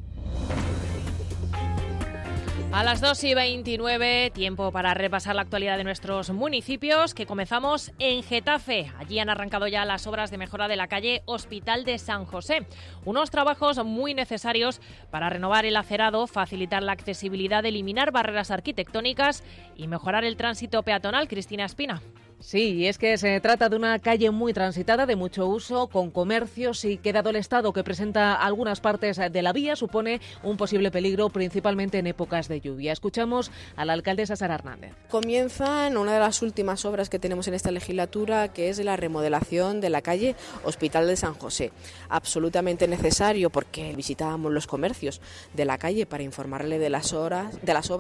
[SPEAKER 2] A las 2:29, tiempo para repasar la actualidad de nuestros municipios, que comenzamos en Getafe. Allí han arrancado ya las obras de mejora de la calle Hospital de San José. Unos trabajos muy necesarios para renovar el acerado, facilitar la accesibilidad, eliminar barreras arquitectónicas y mejorar el tránsito peatonal. Cristina Espina.
[SPEAKER 4] Sí, y es que se trata de una calle muy transitada, de mucho uso, con comercios y que, dado el estado que presenta algunas partes de la vía, supone un posible peligro, principalmente en épocas de lluvia. Escuchamos a la alcaldesa Sara Hernández.
[SPEAKER 5] Comienzan una de las últimas obras que tenemos en esta legislatura, que es la remodelación de la calle Hospital de San José. Absolutamente necesario, porque visitábamos los comercios de la calle para informarle de las obras,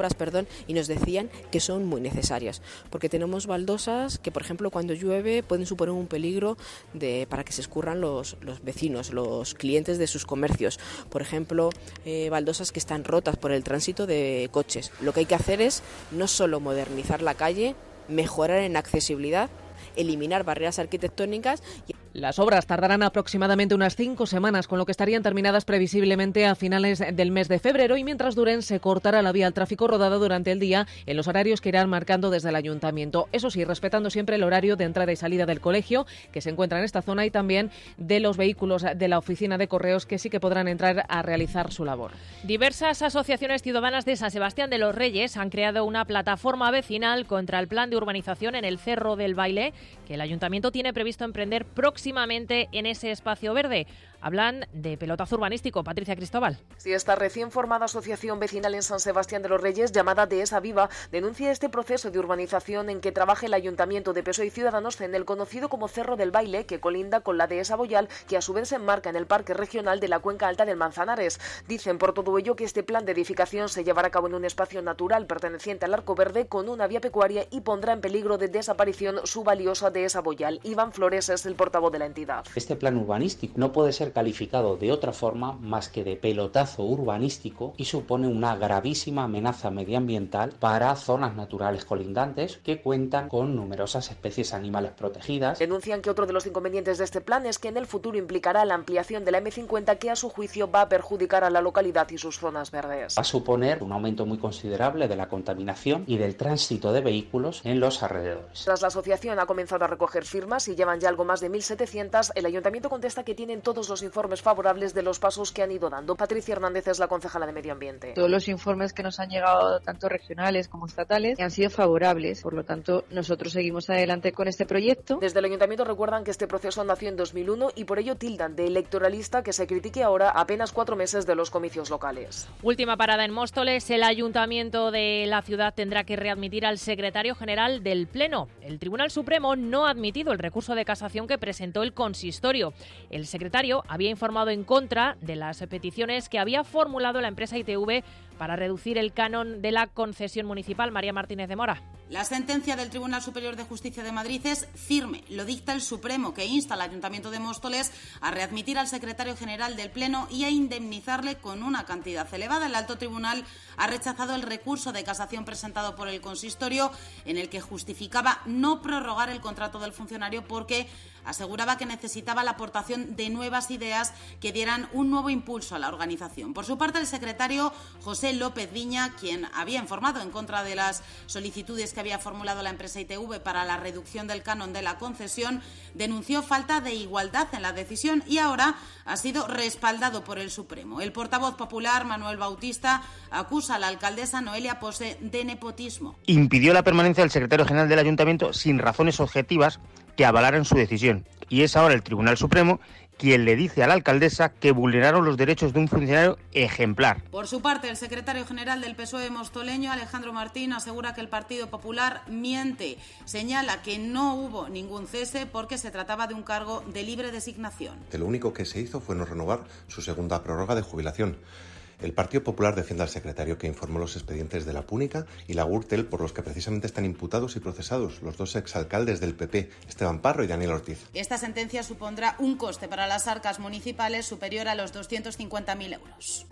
[SPEAKER 5] y nos decían que son muy necesarias, porque tenemos baldosas que, por ejemplo, cuando llueve pueden suponer un peligro para que se escurran los vecinos, los clientes de sus comercios. Por ejemplo, baldosas que están rotas por el tránsito de coches. Lo que hay que hacer es no solo modernizar la calle, mejorar en accesibilidad, eliminar barreras arquitectónicas.
[SPEAKER 4] Las obras tardarán aproximadamente unas 5 semanas, con lo que estarían terminadas previsiblemente a finales del mes de febrero, y mientras duren se cortará la vía al tráfico rodado durante el día en los horarios que irán marcando desde el ayuntamiento. Eso sí, respetando siempre el horario de entrada y salida del colegio que se encuentra en esta zona y también de los vehículos de la oficina de correos, que sí que podrán entrar a realizar su labor.
[SPEAKER 2] Diversas asociaciones ciudadanas de San Sebastián de los Reyes han creado una plataforma vecinal contra el plan de urbanización en el Cerro del Baile, que el ayuntamiento tiene previsto emprender próximamente en ese espacio verde. Hablan de pelotazo urbanístico. Patricia Cristóbal.
[SPEAKER 6] Si esta recién formada asociación vecinal en San Sebastián de los Reyes, llamada Dehesa Viva, denuncia este proceso de urbanización en que trabaja el Ayuntamiento de PSOE y Ciudadanos en el conocido como Cerro del Baile, que colinda con la Dehesa Boyal, que a su vez se enmarca en el Parque Regional de la Cuenca Alta del Manzanares. Dicen por todo ello que este plan de edificación se llevará a cabo en un espacio natural perteneciente al Arco Verde, con una vía pecuaria, y pondrá en peligro de desaparición su valiosa Dehesa Boyal. Iván Flores es el portavoz de la entidad.
[SPEAKER 10] Este plan urbanístico no puede ser calificado de otra forma más que de pelotazo urbanístico y supone una gravísima amenaza medioambiental para zonas naturales colindantes que cuentan con numerosas especies animales protegidas.
[SPEAKER 6] Denuncian que otro de los inconvenientes de este plan es que en el futuro implicará la ampliación de la M50, que a su juicio va a perjudicar a la localidad y sus zonas verdes.
[SPEAKER 10] Va a suponer un aumento muy considerable de la contaminación y del tránsito de vehículos en los alrededores.
[SPEAKER 6] Tras la asociación ha comenzado a recoger firmas y llevan ya algo más de 1.700, el ayuntamiento contesta que tienen todos los informes favorables de los pasos que han ido dando. Patricia Hernández es la concejala de Medio Ambiente.
[SPEAKER 23] Todos los informes que nos han llegado, tanto regionales como estatales, han sido favorables. Por lo tanto, nosotros seguimos adelante con este proyecto.
[SPEAKER 6] Desde el ayuntamiento recuerdan que este proceso nació en 2001 y por ello tildan de electoralista que se critique ahora, apenas 4 meses de los comicios locales.
[SPEAKER 2] Última parada en Móstoles. El ayuntamiento de la ciudad tendrá que readmitir al secretario general del Pleno. El Tribunal Supremo no ha admitido el recurso de casación que presentó el consistorio. El secretario había informado en contra de las peticiones que había formulado la empresa ITV para reducir el canon de la concesión municipal. María Martínez de Mora.
[SPEAKER 24] La sentencia del Tribunal Superior de Justicia de Madrid es firme. Lo dicta el Supremo, que insta al Ayuntamiento de Móstoles a readmitir al secretario general del Pleno y a indemnizarle con una cantidad elevada. El Alto Tribunal ha rechazado el recurso de casación presentado por el consistorio, en el que justificaba no prorrogar el contrato del funcionario porque aseguraba que necesitaba la aportación de nuevas ideas que dieran un nuevo impulso a la organización. Por su parte, el secretario José López Viña, quien había informado en contra de las solicitudes que había formulado la empresa ITV para la reducción del canon de la concesión, denunció falta de igualdad en la decisión y ahora ha sido respaldado por el Supremo. El portavoz popular, Manuel Bautista, acusa a la alcaldesa Noelia Pose de nepotismo.
[SPEAKER 25] Impidió la permanencia del secretario general del Ayuntamiento sin razones objetivas que avalaran su decisión. Y es ahora el Tribunal Supremo quien le dice a la alcaldesa que vulneraron los derechos de un funcionario ejemplar.
[SPEAKER 24] Por su parte, el secretario general del PSOE mostoleño, Alejandro Martín, asegura que el Partido Popular miente. Señala que no hubo ningún cese porque se trataba de un cargo de libre designación.
[SPEAKER 26] Lo único que se hizo fue no renovar su segunda prórroga de jubilación. El Partido Popular defiende al secretario que informó los expedientes de la Púnica y la Gürtel, por los que precisamente están imputados y procesados los dos exalcaldes del PP, Esteban Parro y Daniel Ortiz.
[SPEAKER 24] Esta sentencia supondrá un coste para las arcas municipales superior a los 250.000 euros.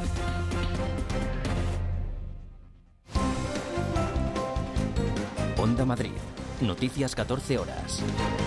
[SPEAKER 1] Onda Madrid. Noticias 14 horas.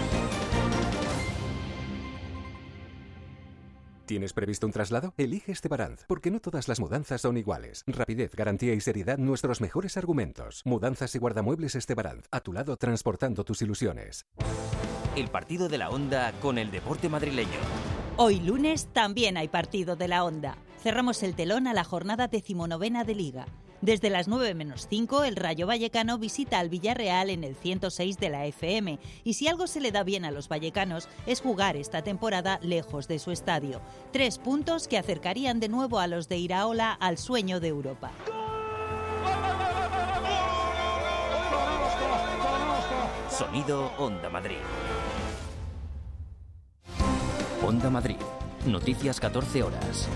[SPEAKER 12] ¿Tienes previsto un traslado? Elige Estebaranz, porque no todas las mudanzas son iguales. Rapidez, garantía y seriedad, nuestros mejores argumentos. Mudanzas y guardamuebles Estebaranz, a tu lado transportando tus ilusiones.
[SPEAKER 1] El partido de la Onda con el deporte madrileño.
[SPEAKER 28] Hoy lunes también hay partido de la Onda. Cerramos el telón a la jornada 19ª de Liga.
[SPEAKER 3] Desde las 9:05, el Rayo Vallecano visita al Villarreal en el 106 de la FM. Y si algo se le da bien a los vallecanos es jugar esta temporada lejos de su estadio. 3 puntos que acercarían de nuevo a los de Iraola al sueño de Europa.
[SPEAKER 1] Sonido Onda Madrid. Onda Madrid. Noticias 14 horas.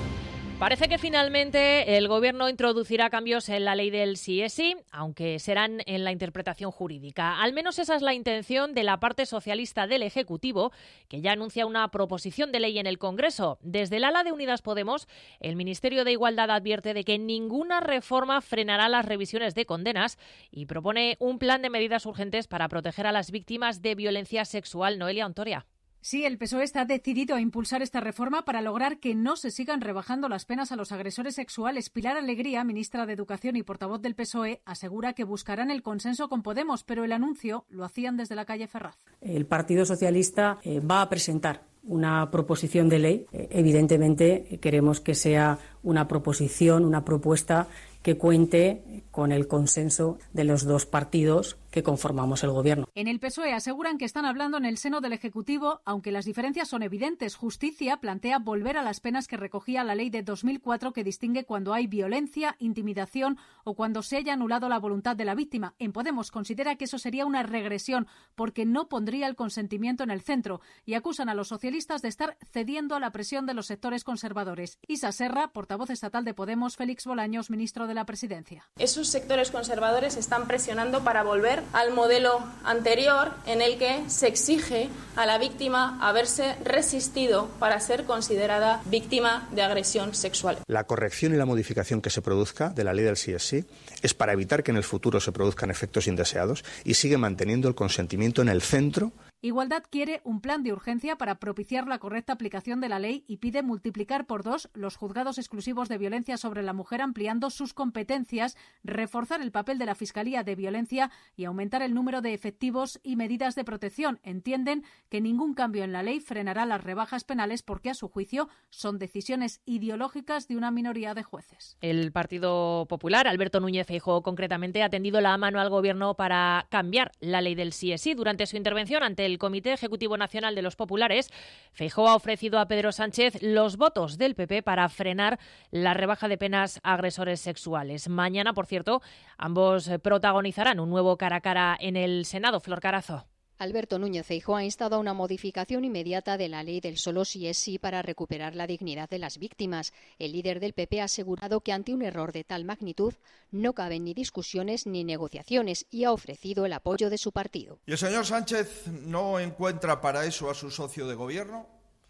[SPEAKER 2] Parece que finalmente el Gobierno introducirá cambios en la ley del sí es sí, aunque serán en la interpretación jurídica. Al menos esa es la intención de la parte socialista del Ejecutivo, que ya anuncia una proposición de ley en el Congreso. Desde el ala de Unidas Podemos, el Ministerio de Igualdad advierte de que ninguna reforma frenará las revisiones de condenas y propone un plan de medidas urgentes para proteger a las víctimas de violencia sexual. Noelia Ontoria.
[SPEAKER 7] Sí, el PSOE está decidido a impulsar esta reforma para lograr que no se sigan rebajando las penas a los agresores sexuales. Pilar Alegría, ministra de Educación y portavoz del PSOE, asegura que buscarán el consenso con Podemos, pero el anuncio lo hacían desde la calle Ferraz.
[SPEAKER 9] El Partido Socialista va a presentar una proposición de ley. Evidentemente, queremos que sea una proposición, una propuesta que cuente con el consenso de los dos partidos que conformamos el Gobierno.
[SPEAKER 7] En el PSOE aseguran que están hablando en el seno del Ejecutivo, aunque las diferencias son evidentes. Justicia plantea volver a las penas que recogía la ley de 2004, que distingue cuando hay violencia, intimidación o cuando se haya anulado la voluntad de la víctima. En Podemos considera que eso sería una regresión porque no pondría el consentimiento en el centro y acusan a los socialistas de estar cediendo a la presión de los sectores conservadores. Isa Serra, portavoz estatal de Podemos, Félix Bolaños, ministro de la Presidencia.
[SPEAKER 13] Esos sectores conservadores están presionando para volver al modelo anterior en el que se exige a la víctima haberse resistido para ser considerada víctima de agresión sexual.
[SPEAKER 14] La corrección y la modificación que se produzca de la ley del sí es sí es para evitar que en el futuro se produzcan efectos indeseados y sigue manteniendo el consentimiento en el centro.
[SPEAKER 7] Igualdad quiere un plan de urgencia para propiciar la correcta aplicación de la ley y pide multiplicar por 2 los juzgados exclusivos de violencia sobre la mujer, ampliando sus competencias, reforzar el papel de la Fiscalía de Violencia y aumentar el número de efectivos y medidas de protección. Entienden que ningún cambio en la ley frenará las rebajas penales porque, a su juicio, son decisiones ideológicas de una minoría de jueces.
[SPEAKER 2] El Partido Popular, Alberto Núñez Feijóo concretamente, ha tendido la mano al Gobierno para cambiar la ley del sí es sí. Durante su intervención ante el Comité Ejecutivo Nacional de los Populares, Feijóo ha ofrecido a Pedro Sánchez los votos del PP para frenar la rebaja de penas a agresores sexuales. Mañana, por cierto, ambos protagonizarán un nuevo cara a cara en el Senado. Flor Carazo.
[SPEAKER 15] Alberto Núñez Feijóo ha instado a una modificación inmediata de la ley del solo sí es sí para recuperar la dignidad de las víctimas. El líder del PP ha asegurado que ante un error de tal magnitud no caben ni discusiones ni negociaciones y ha ofrecido el apoyo de su partido.
[SPEAKER 20] Y el señor Sánchez no encuentra para eso a su socio de gobierno,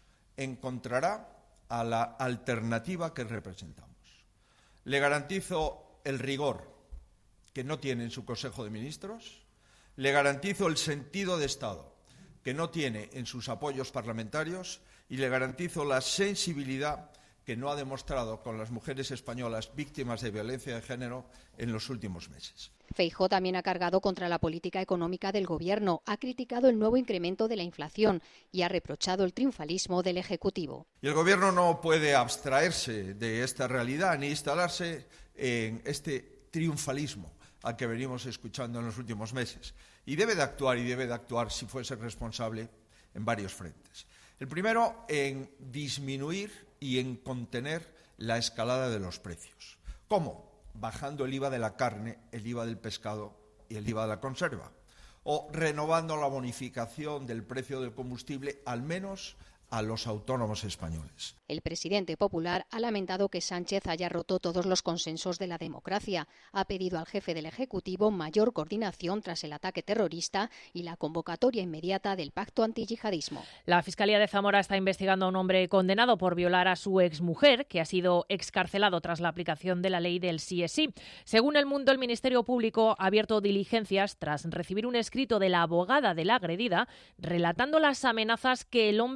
[SPEAKER 20] encontrará a la alternativa que representamos. Le garantizo el rigor que no tiene en su Consejo de Ministros. Le garantizo el sentido de Estado que no tiene en sus apoyos parlamentarios y le garantizo la sensibilidad que no ha demostrado con las mujeres españolas víctimas de violencia de género en los últimos meses.
[SPEAKER 15] Feijóo también ha cargado contra la política económica del Gobierno, ha criticado el nuevo incremento de la inflación y ha reprochado el triunfalismo del Ejecutivo.
[SPEAKER 20] Y el Gobierno no puede abstraerse de esta realidad ni instalarse en este triunfalismo al que venimos escuchando en los últimos meses. Y debe de actuar si fuese responsable en varios frentes. El primero, en disminuir y en contener la escalada de los precios. ¿Cómo? Bajando el IVA de la carne, el IVA del pescado y el IVA de la conserva. O renovando la bonificación del precio del combustible, al menos a los autónomos españoles.
[SPEAKER 15] El presidente popular ha lamentado que Sánchez haya roto todos los consensos de la democracia. Ha pedido al jefe del Ejecutivo mayor coordinación tras el ataque terrorista y la convocatoria inmediata del pacto antiyihadismo.
[SPEAKER 2] La Fiscalía de Zamora está investigando a un hombre condenado por violar a su exmujer, que ha sido excarcelado tras la aplicación de la ley del sí es sí. Según El Mundo, el Ministerio Público ha abierto diligencias tras recibir un escrito de la abogada de la agredida relatando las amenazas que el hombre le hizo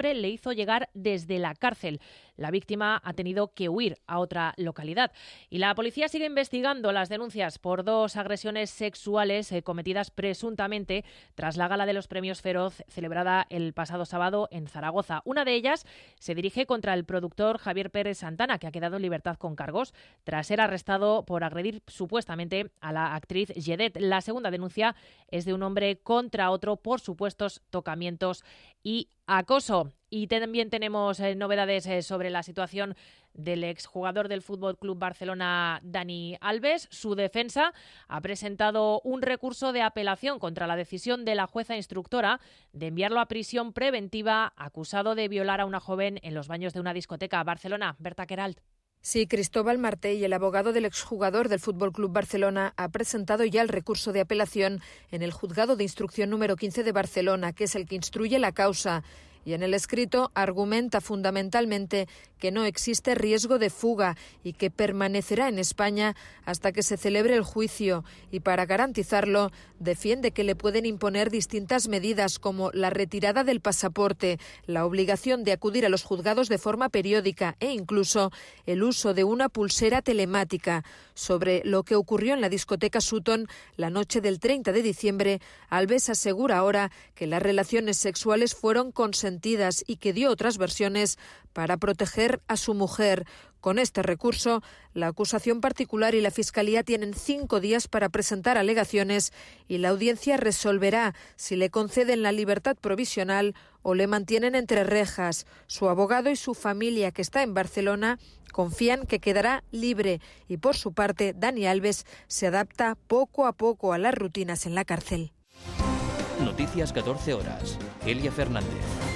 [SPEAKER 2] hizo llegar desde la cárcel. La víctima ha tenido que huir a otra localidad. Y la policía sigue investigando las denuncias por 2 agresiones sexuales cometidas presuntamente tras la gala de los premios Feroz celebrada el pasado sábado en Zaragoza. Una de ellas se dirige contra el productor Javier Pérez Santana, que ha quedado en libertad con cargos tras ser arrestado por agredir supuestamente a la actriz Jedet. La segunda denuncia es de un hombre contra otro por supuestos tocamientos y acoso. Y también tenemos novedades sobre la situación del exjugador del FC Barcelona, Dani Alves. Su defensa ha presentado un recurso de apelación contra la decisión de la jueza instructora de enviarlo a prisión preventiva acusado de violar a una joven en los baños de una discoteca. Barcelona, Berta Queralt.
[SPEAKER 8] Sí, Cristóbal Martell, el abogado del exjugador del FC Barcelona, ha presentado ya el recurso de apelación en el Juzgado de Instrucción número 15 de Barcelona, que es el que instruye la causa. Y en el escrito argumenta fundamentalmente que no existe riesgo de fuga y que permanecerá en España hasta que se celebre el juicio. Y para garantizarlo, defiende que le pueden imponer distintas medidas como la retirada del pasaporte, la obligación de acudir a los juzgados de forma periódica e incluso el uso de una pulsera telemática. Sobre lo que ocurrió en la discoteca Sutton la noche del 30 de diciembre, Alves asegura ahora que las relaciones sexuales fueron consentidas y que dio otras versiones para proteger a su mujer. Con este recurso, la acusación particular y la Fiscalía tienen 5 días para presentar alegaciones y la audiencia resolverá si le conceden la libertad provisional o le mantienen entre rejas. Su abogado y su familia, que está en Barcelona, confían que quedará libre y, por su parte, Dani Alves se adapta poco a poco a las rutinas en la cárcel.
[SPEAKER 1] Noticias 14 horas. Elia Fernández.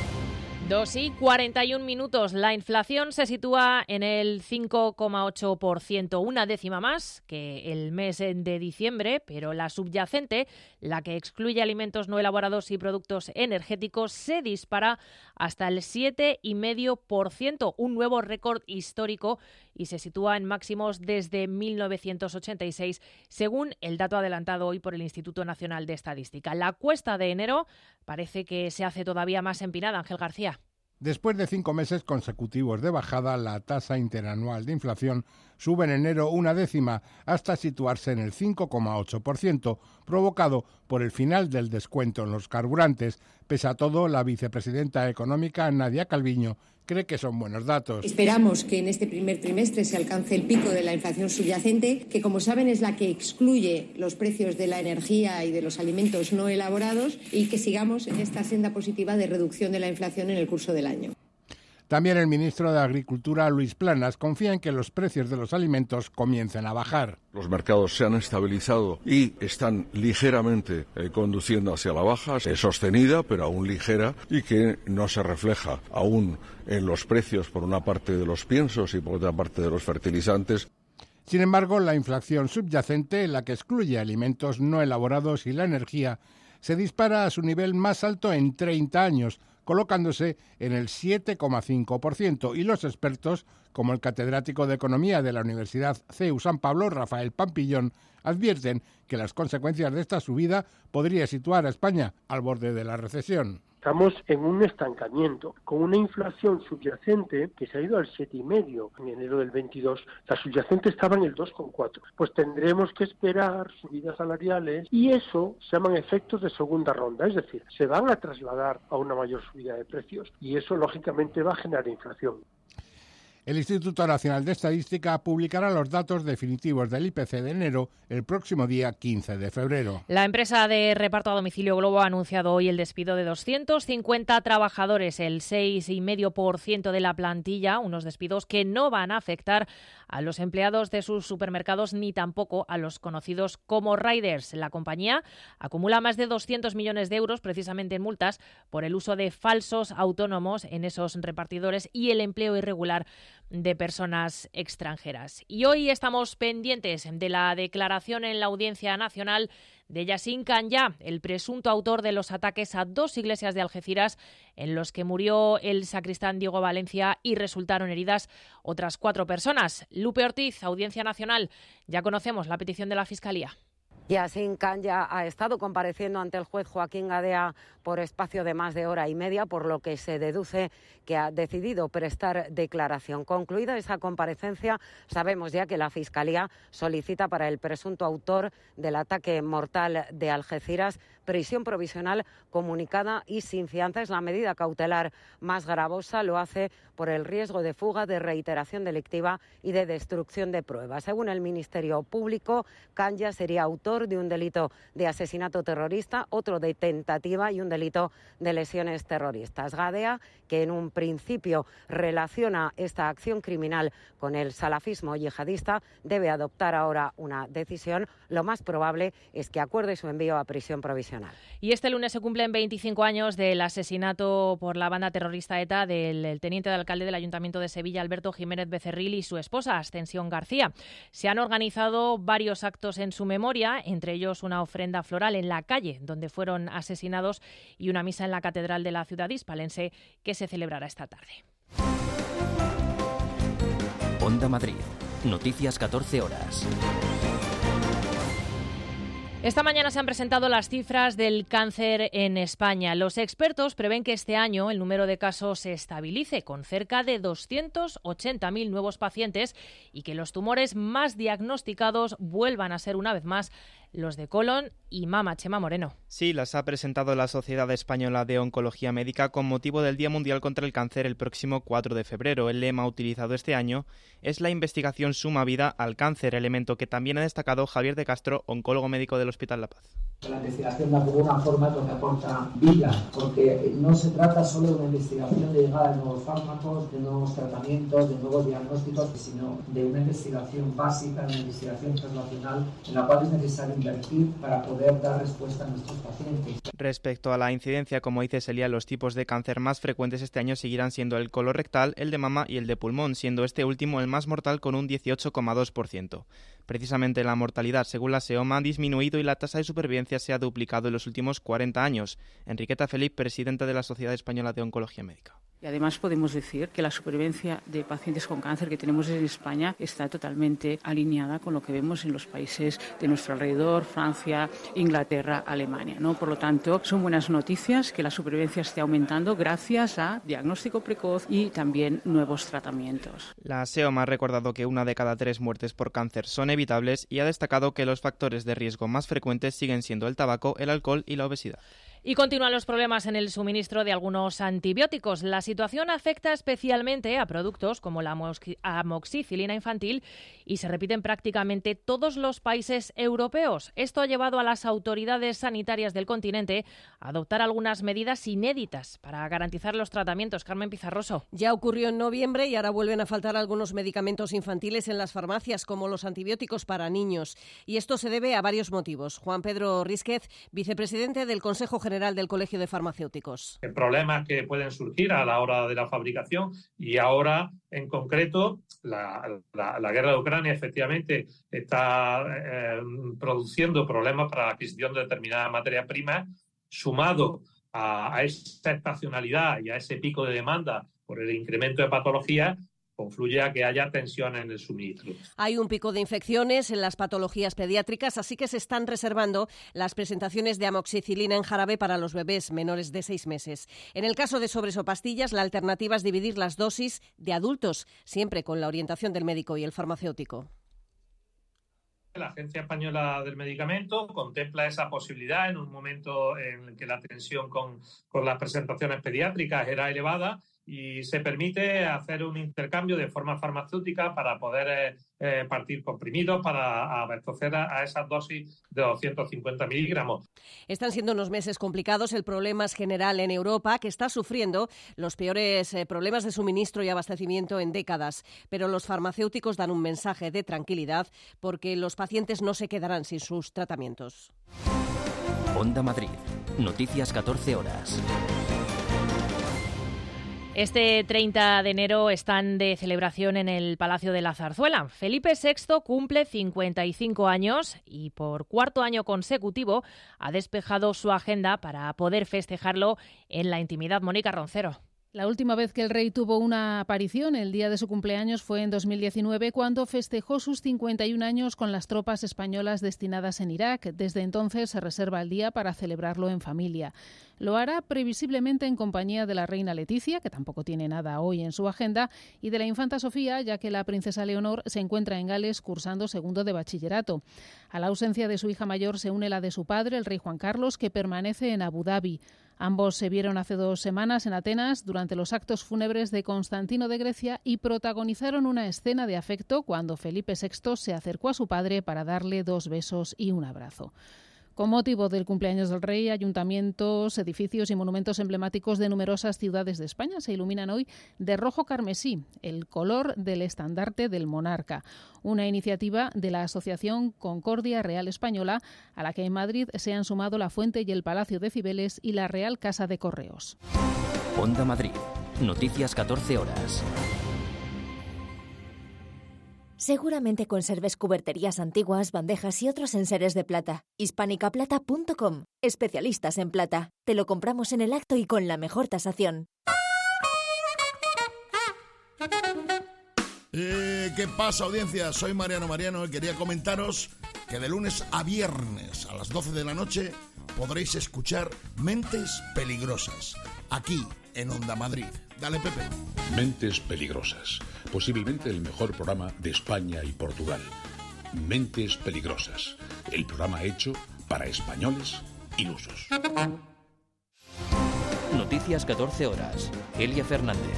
[SPEAKER 2] 2:41. La inflación se sitúa en el 5,8%, una décima más que el mes de diciembre, pero la subyacente, la que excluye alimentos no elaborados y productos energéticos, se dispara hasta el 7,5%, un nuevo récord histórico, y se sitúa en máximos desde 1986, según el dato adelantado hoy por el Instituto Nacional de Estadística. La cuesta de enero parece que se hace todavía más empinada. Ángel García.
[SPEAKER 11] Después de 5 meses consecutivos de bajada, la tasa interanual de inflación sube en enero una décima hasta situarse en el 5,8%, provocado por el final del descuento en los carburantes. Pese a todo, la vicepresidenta económica, Nadia Calviño, cree que son buenos datos.
[SPEAKER 17] Esperamos que en este primer trimestre se alcance el pico de la inflación subyacente, que, como saben, es la que excluye los precios de la energía y de los alimentos no elaborados, y que sigamos en esta senda positiva de reducción de la inflación en el curso del año.
[SPEAKER 11] También el ministro de Agricultura, Luis Planas, confía en que los precios de los alimentos comiencen a bajar.
[SPEAKER 18] Los mercados se han estabilizado y están ligeramente conduciendo hacia la baja, sostenida pero aún ligera, y que no se refleja aún en los precios, por una parte, de los piensos y por otra parte de los fertilizantes.
[SPEAKER 11] Sin embargo, la inflación subyacente, la que excluye alimentos no elaborados y la energía, se dispara a su nivel más alto en 30 años, colocándose en el 7,5%, y los expertos, como el catedrático de Economía de la Universidad CEU San Pablo, Rafael Pampillón, advierten que las consecuencias de esta subida podría situar a España al borde de la recesión.
[SPEAKER 19] Estamos en un estancamiento, con una inflación subyacente que se ha ido al 7,5%. En enero del 22, la subyacente estaba en el 2,4%. Pues tendremos que esperar subidas salariales y eso se llaman efectos de segunda ronda, es decir, se van a trasladar a una mayor subida de precios y eso lógicamente va a generar inflación.
[SPEAKER 11] El Instituto Nacional de Estadística publicará los datos definitivos del IPC de enero el próximo día 15 de febrero.
[SPEAKER 2] La empresa de reparto a domicilio Globo ha anunciado hoy el despido de 250 trabajadores, el 6,5% de la plantilla, unos despidos que no van a afectar a los empleados de sus supermercados ni tampoco a los conocidos como riders. La compañía acumula más de 200 millones de euros precisamente en multas por el uso de falsos autónomos en esos repartidores y el empleo irregular de personas extranjeras. Y hoy estamos pendientes de la declaración en la Audiencia Nacional de Yassin Kanya, el presunto autor de los ataques a 2 iglesias de Algeciras en los que murió el sacristán Diego Valencia y resultaron heridas otras 4 personas. Lupe Ortiz, Audiencia Nacional. Ya conocemos la petición de la Fiscalía.
[SPEAKER 4] Y así Canya ha estado compareciendo ante el juez Joaquín Gadea por espacio de más de hora y media, por lo que se deduce que ha decidido prestar declaración. Concluida esa comparecencia, sabemos ya que la Fiscalía solicita para el presunto autor del ataque mortal de Algeciras prisión provisional comunicada y sin fianza. Es la medida cautelar más gravosa. Lo hace por el riesgo de fuga, de reiteración delictiva y de destrucción de pruebas. Según el Ministerio Público, Canya sería autor de un delito de asesinato terrorista, otro de tentativa y un delito de lesiones terroristas. Gadea, que en un principio relaciona esta acción criminal con el salafismo yihadista, debe adoptar ahora una decisión. Lo más probable es que acuerde su envío a prisión provisional.
[SPEAKER 2] Y este lunes se cumplen 25 años del asesinato por la banda terrorista ETA del teniente de alcalde del Ayuntamiento de Sevilla, Alberto Jiménez Becerril, y su esposa, Ascensión García. Se han organizado varios actos en su memoria, entre ellos una ofrenda floral en la calle donde fueron asesinados y una misa en la Catedral de la ciudad hispalense que se celebrará esta tarde.
[SPEAKER 1] Onda Madrid. Noticias 14 horas.
[SPEAKER 2] Esta mañana se han presentado las cifras del cáncer en España. Los expertos prevén que este año el número de casos se estabilice con cerca de 280.000 nuevos pacientes y que los tumores más diagnosticados vuelvan a ser una vez más los de colon y mama. Chema Moreno.
[SPEAKER 5] Sí, las ha presentado la Sociedad Española de Oncología Médica con motivo del Día Mundial contra el Cáncer el próximo 4 de febrero. El lema utilizado este año es la investigación suma vida al cáncer, elemento que también ha destacado Javier de Castro, oncólogo médico del Hospital La Paz.
[SPEAKER 10] La investigación de alguna forma es lo que aporta vida, porque no se trata solo de una investigación de llegada de nuevos fármacos, de nuevos tratamientos, de nuevos diagnósticos, sino de una investigación básica, una investigación translacional en la cual es necesario invertir para poder dar respuesta a nuestros pacientes.
[SPEAKER 5] Respecto a la incidencia, como dice Celia, los tipos de cáncer más frecuentes este año seguirán siendo el colorectal, el de mama y el de pulmón, siendo este último el más mortal con un 18,2%. Precisamente la mortalidad, según la SEOMA, ha disminuido y la tasa de supervivencia se ha duplicado en los últimos 40 años. Enriqueta Felip, presidenta de la Sociedad Española de Oncología Médica.
[SPEAKER 16] Y además podemos decir que la supervivencia de pacientes con cáncer que tenemos en España está totalmente alineada con lo que vemos en los países de nuestro alrededor, Francia, Inglaterra, Alemania, ¿no? Por lo tanto, son buenas noticias que la supervivencia esté aumentando gracias a diagnóstico precoz y también nuevos tratamientos.
[SPEAKER 5] La SEOMA ha recordado que 1 de cada 3 muertes por cáncer son evitables y ha destacado que los factores de riesgo más frecuentes siguen siendo el tabaco, el alcohol y la obesidad.
[SPEAKER 2] Y continúan los problemas en el suministro de algunos antibióticos. La situación afecta especialmente a productos como la amoxicilina infantil y se repite en prácticamente todos los países europeos. Esto ha llevado a las autoridades sanitarias del continente a adoptar algunas medidas inéditas para garantizar los tratamientos. Carmen Pizarroso.
[SPEAKER 21] Ya ocurrió en noviembre y ahora vuelven a faltar algunos medicamentos infantiles en las farmacias, como los antibióticos para niños. Y esto se debe a varios motivos. Juan Pedro Rísquez, vicepresidente del Consejo General del Colegio de Farmacéuticos.
[SPEAKER 22] Problemas que pueden surgir a la hora de la fabricación y ahora, en concreto, la guerra de Ucrania efectivamente está produciendo problemas para la adquisición de determinadas materias primas, sumado a esa estacionalidad y a ese pico de demanda por el incremento de patologías, confluye a que haya tensión en el suministro.
[SPEAKER 21] Hay un pico de infecciones en las patologías pediátricas, así que se están reservando las presentaciones de amoxicilina en jarabe para los bebés menores de 6 meses. En el caso de sobres o pastillas, la alternativa es dividir las dosis de adultos, siempre con la orientación del médico y el farmacéutico.
[SPEAKER 22] La Agencia Española del Medicamento contempla esa posibilidad en un momento en que la tensión con las presentaciones pediátricas era elevada y se permite hacer un intercambio de forma farmacéutica para poder partir comprimidos para abastecer a esas dosis de 250 miligramos.
[SPEAKER 21] Están siendo unos meses complicados. El problema es general en Europa, que está sufriendo los peores problemas de suministro y abastecimiento en décadas. Pero los farmacéuticos dan un mensaje de tranquilidad porque los pacientes no se quedarán sin sus tratamientos.
[SPEAKER 1] Onda Madrid. Noticias 14 horas.
[SPEAKER 2] Este 30 de enero están de celebración en el Palacio de la Zarzuela. Felipe VI cumple 55 años y por 4º año consecutivo ha despejado su agenda para poder festejarlo en la intimidad. Mónica Roncero.
[SPEAKER 6] La última vez que el rey tuvo una aparición, el día de su cumpleaños, fue en 2019, cuando festejó sus 51 años con las tropas españolas destinadas en Irak. Desde entonces se reserva el día para celebrarlo en familia. Lo hará previsiblemente en compañía de la reina Leticia, que tampoco tiene nada hoy en su agenda, y de la infanta Sofía, ya que la princesa Leonor se encuentra en Gales cursando segundo de bachillerato. A la ausencia de su hija mayor se une la de su padre, el rey Juan Carlos, que permanece en Abu Dhabi. Ambos se vieron hace 2 semanas en Atenas durante los actos fúnebres de Constantino de Grecia y protagonizaron una escena de afecto cuando Felipe VI se acercó a su padre para darle 2 besos y un abrazo. Con motivo del cumpleaños del rey, ayuntamientos, edificios y monumentos emblemáticos de numerosas ciudades de España se iluminan hoy de rojo carmesí, el color del estandarte del monarca. Una iniciativa de la Asociación Concordia Real Española, a la que en Madrid se han sumado la Fuente y el Palacio de Cibeles y la Real Casa de Correos.
[SPEAKER 1] Onda Madrid. Noticias 14 horas.
[SPEAKER 12] Seguramente conserves cuberterías antiguas, bandejas y otros enseres de plata. Hispanicaplata.com. Especialistas en plata. Te lo compramos en el acto y con la mejor tasación.
[SPEAKER 23] ¿Qué pasa, audiencia? Soy Mariano y quería comentaros que de lunes a viernes a las 12 de la noche podréis escuchar Mentes Peligrosas, aquí en Onda Madrid. Dale, Pepe.
[SPEAKER 24] Mentes Peligrosas, posiblemente el mejor programa de España y Portugal. Mentes Peligrosas, el programa hecho para españoles ilusos.
[SPEAKER 1] Noticias 14 horas. Elia Fernández.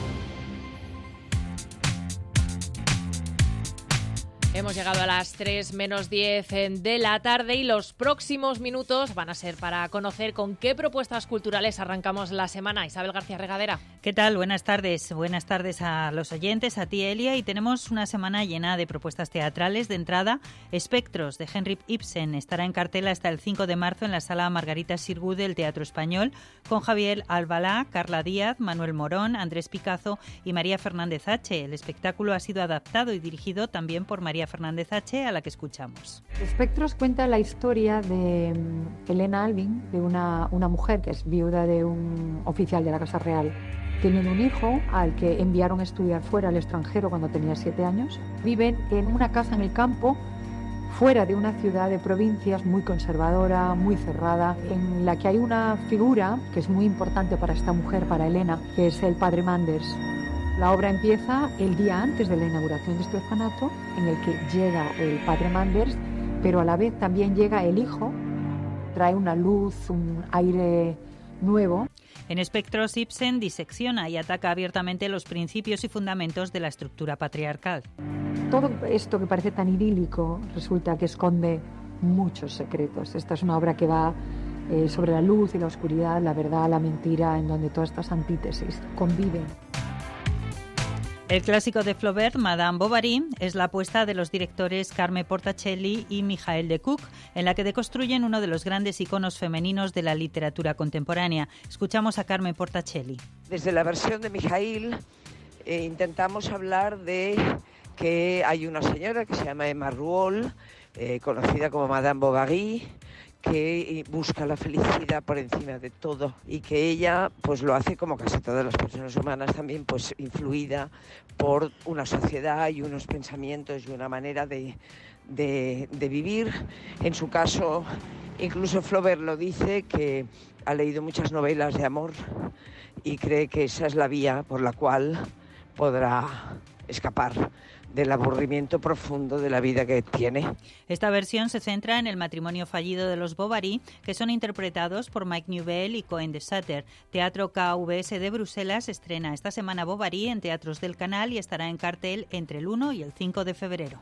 [SPEAKER 2] Hemos llegado a las 3 menos 10 de la tarde y los próximos minutos van a ser para conocer con qué propuestas culturales arrancamos la semana. Isabel García Regadera.
[SPEAKER 25] ¿Qué tal? Buenas tardes. Buenas tardes a los oyentes, a ti, Elia. Y tenemos una semana llena de propuestas teatrales. De entrada, Espectros, de Henrik Ibsen. Estará en cartel hasta el 5 de marzo en la sala Margarita Xirgu del Teatro Español, con Javier Albalá, Carla Díaz, Manuel Morón, Andrés Picazo y María Fernández H. El espectáculo ha sido adaptado y dirigido también por María Fernández H., a la que escuchamos.
[SPEAKER 26] Espectros cuenta la historia de Elena Alvin, de una mujer que es viuda de un oficial de la Casa Real. Tienen un hijo al que enviaron a estudiar fuera al extranjero cuando tenía 7 años. Viven en una casa en el campo, fuera de una ciudad de provincias muy conservadora, muy cerrada, en la que hay una figura que es muy importante para esta mujer, para Elena, que es el padre Manders. La obra empieza el día antes de la inauguración de este orfanato, en el que llega el padre Manders, pero a la vez también llega el hijo, trae una luz, un aire nuevo.
[SPEAKER 25] En Espectros, Ibsen disecciona y ataca abiertamente los principios y fundamentos de la estructura patriarcal.
[SPEAKER 26] Todo esto que parece tan idílico resulta que esconde muchos secretos. Esta es una obra que va sobre la luz y la oscuridad, la verdad, la mentira, en donde todas estas antítesis conviven.
[SPEAKER 25] El clásico de Flaubert, Madame Bovary, es la apuesta de los directores Carme Portacelli y Michael de Cook, en la que deconstruyen uno de los grandes iconos femeninos de la literatura contemporánea. Escuchamos a Carme Portacelli.
[SPEAKER 27] Desde la versión de Michael intentamos hablar de que hay una señora que se llama Emma Rouault, conocida como Madame Bovary, que busca la felicidad por encima de todo y que ella pues lo hace como casi todas las personas humanas también, pues influida por una sociedad y unos pensamientos y una manera de vivir. En su caso, incluso Flaubert lo dice, que ha leído muchas novelas de amor y cree que esa es la vía por la cual podrá escapar del aburrimiento profundo de la vida que tiene.
[SPEAKER 25] Esta versión se centra en el matrimonio fallido de los Bovary, que son interpretados por Mike Newell y Cohen de Sutter. Teatro KVS de Bruselas estrena esta semana Bovary en teatros del Canal y estará en cartel entre el 1 y el 5 de febrero.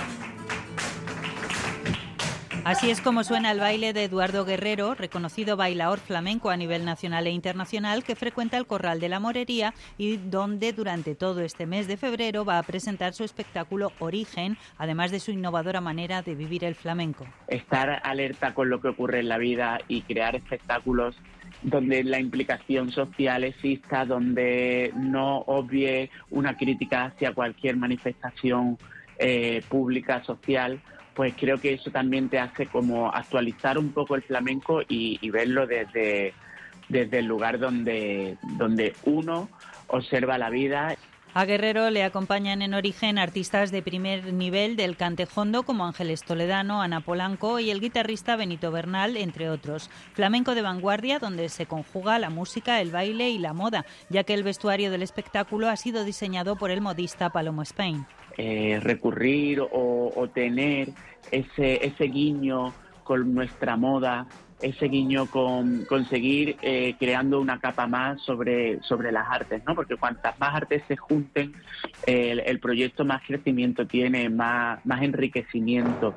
[SPEAKER 25] Así es como suena el baile de Eduardo Guerrero, reconocido bailaor flamenco a nivel nacional e internacional, que frecuenta el Corral de la Morería y donde durante todo este mes de febrero va a presentar su espectáculo Origen, además de su innovadora manera de vivir el flamenco.
[SPEAKER 28] Estar alerta con lo que ocurre en la vida y crear espectáculos donde la implicación social exista, donde no obvie una crítica hacia cualquier manifestación pública, social, pues creo que eso también te hace como actualizar un poco el flamenco y verlo desde desde el lugar donde uno observa la vida.
[SPEAKER 25] A Guerrero le acompañan en origen artistas de primer nivel del cante jondo como Ángeles Toledano, Ana Polanco y el guitarrista Benito Bernal, entre otros. Flamenco de vanguardia donde se conjuga la música, el baile y la moda, ya que el vestuario del espectáculo ha sido diseñado por el modista Palomo Spain.
[SPEAKER 28] Recurrir o tener ese guiño con nuestra moda, ese guiño con seguir creando una capa más sobre las artes, ¿no? Porque cuantas más artes se junten, el proyecto más crecimiento tiene, más enriquecimiento.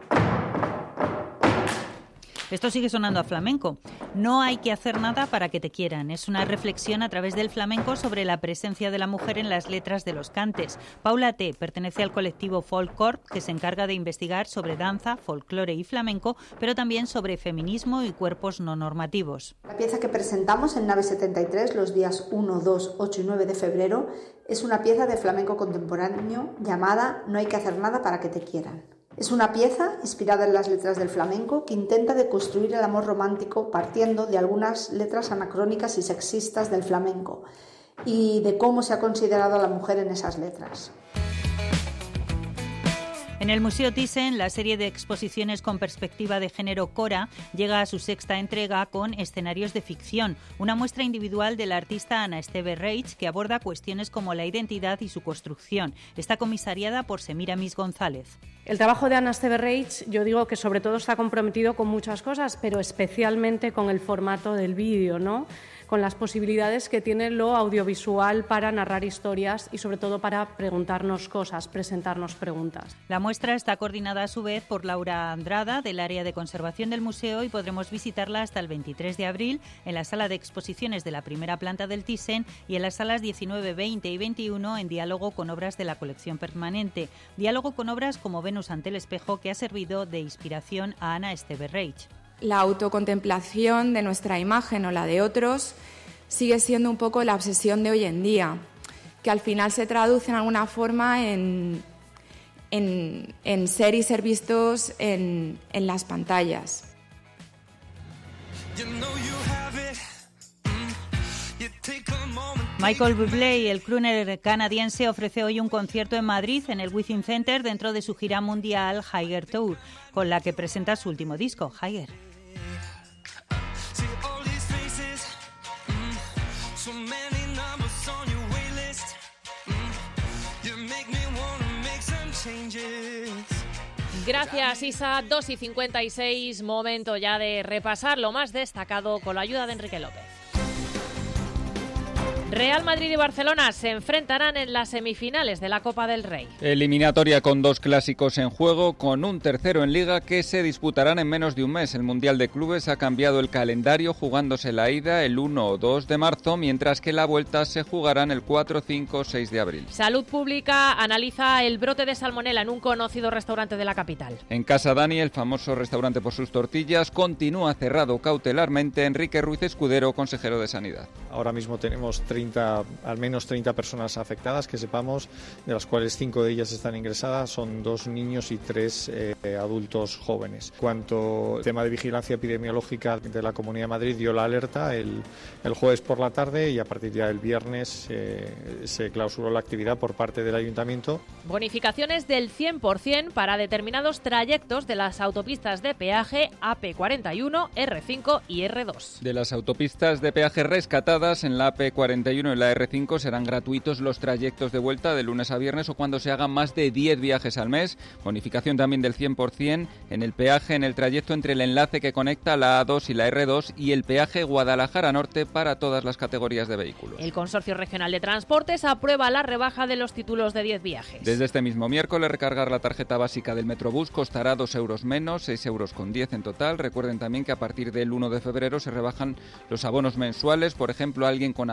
[SPEAKER 25] Esto sigue sonando a flamenco. No hay que hacer nada para que te quieran. Es una reflexión a través del flamenco sobre la presencia de la mujer en las letras de los cantes. Paula T. pertenece al colectivo Folkcore, que se encarga de investigar sobre danza, folclore y flamenco, pero también sobre feminismo y cuerpos no normativos.
[SPEAKER 3] La pieza que presentamos en Nave 73 los días 1, 2, 8 y 9 de febrero es una pieza de flamenco contemporáneo llamada No hay que hacer nada para que te quieran. Es una pieza inspirada en las letras del flamenco que intenta deconstruir el amor romántico partiendo de algunas letras anacrónicas y sexistas del flamenco y de cómo se ha considerado a la mujer en esas letras.
[SPEAKER 25] En el Museo Thyssen, la serie de exposiciones con perspectiva de género Cora llega a su sexta entrega con escenarios de ficción, una muestra individual de la artista Ana Esteve Reig que aborda cuestiones como la identidad y su construcción. Está comisariada por Semiramis González.
[SPEAKER 7] El trabajo de Ana Esteve Reig, yo digo que sobre todo está comprometido con muchas cosas, pero especialmente con el formato del vídeo, ¿no? Con las posibilidades que tiene lo audiovisual para narrar historias y sobre todo para preguntarnos cosas, presentarnos preguntas.
[SPEAKER 25] La muestra está coordinada a su vez por Laura Andrada del área de conservación del museo y podremos visitarla hasta el 23 de abril en la sala de exposiciones de la primera planta del Thyssen y en las salas 19, 20 y 21 en diálogo con obras de la colección permanente. Diálogo con obras como Venus ante el espejo que ha servido de inspiración a Ana Esteve Reig.
[SPEAKER 8] La autocontemplación de nuestra imagen o la de otros sigue siendo un poco la obsesión de hoy en día, que al final se traduce en alguna forma en ser y ser vistos en las pantallas.
[SPEAKER 25] Michael Bublé, el crooner canadiense, ofrece hoy un concierto en Madrid en el Within Center dentro de su gira mundial Higher Tour, con la que presenta su último disco, Higher.
[SPEAKER 2] Gracias, Isa. 2:56, momento ya de repasar lo más destacado con la ayuda de Enrique López. Real Madrid y Barcelona se enfrentarán en las semifinales de la Copa del Rey.
[SPEAKER 9] Eliminatoria con dos clásicos en juego, con un tercero en Liga que se disputarán en menos de un mes. El Mundial de Clubes ha cambiado el calendario, jugándose la ida el 1 o 2 de marzo, mientras que la vuelta se jugarán el 4, 5 o 6 de abril.
[SPEAKER 2] Salud Pública analiza el brote de salmonela en un conocido restaurante de la capital.
[SPEAKER 9] En Casa Dani, el famoso restaurante por sus tortillas, continúa cerrado cautelarmente. Enrique Ruiz Escudero, consejero de Sanidad.
[SPEAKER 13] Ahora mismo tenemos al menos 30 personas afectadas, que sepamos, de las cuales 5 de ellas están ingresadas, son 2 niños y 3 adultos jóvenes. En cuanto al tema de vigilancia epidemiológica de la Comunidad de Madrid, dio la alerta el jueves por la tarde y a partir ya del viernes se clausuró la actividad por parte del Ayuntamiento.
[SPEAKER 2] Bonificaciones del 100% para determinados trayectos de las autopistas de peaje AP41, R5 y R2.
[SPEAKER 9] De las autopistas de peaje rescatadas en la AP41 y la R5 serán gratuitos los trayectos de vuelta de lunes a viernes o cuando se hagan más de 10 viajes al mes. Bonificación también del 100% en el peaje en el trayecto entre el enlace que conecta la A2 y la R2 y el peaje Guadalajara Norte para todas las categorías de vehículos.
[SPEAKER 2] El Consorcio Regional de Transportes aprueba la rebaja de los títulos de 10 viajes.
[SPEAKER 9] Desde este mismo miércoles, recargar la tarjeta básica del Metrobús costará 2 euros menos, 6,10 euros en total. Recuerden también que a partir del 1 de febrero se rebajan los abonos mensuales. Por ejemplo, alguien con abono normal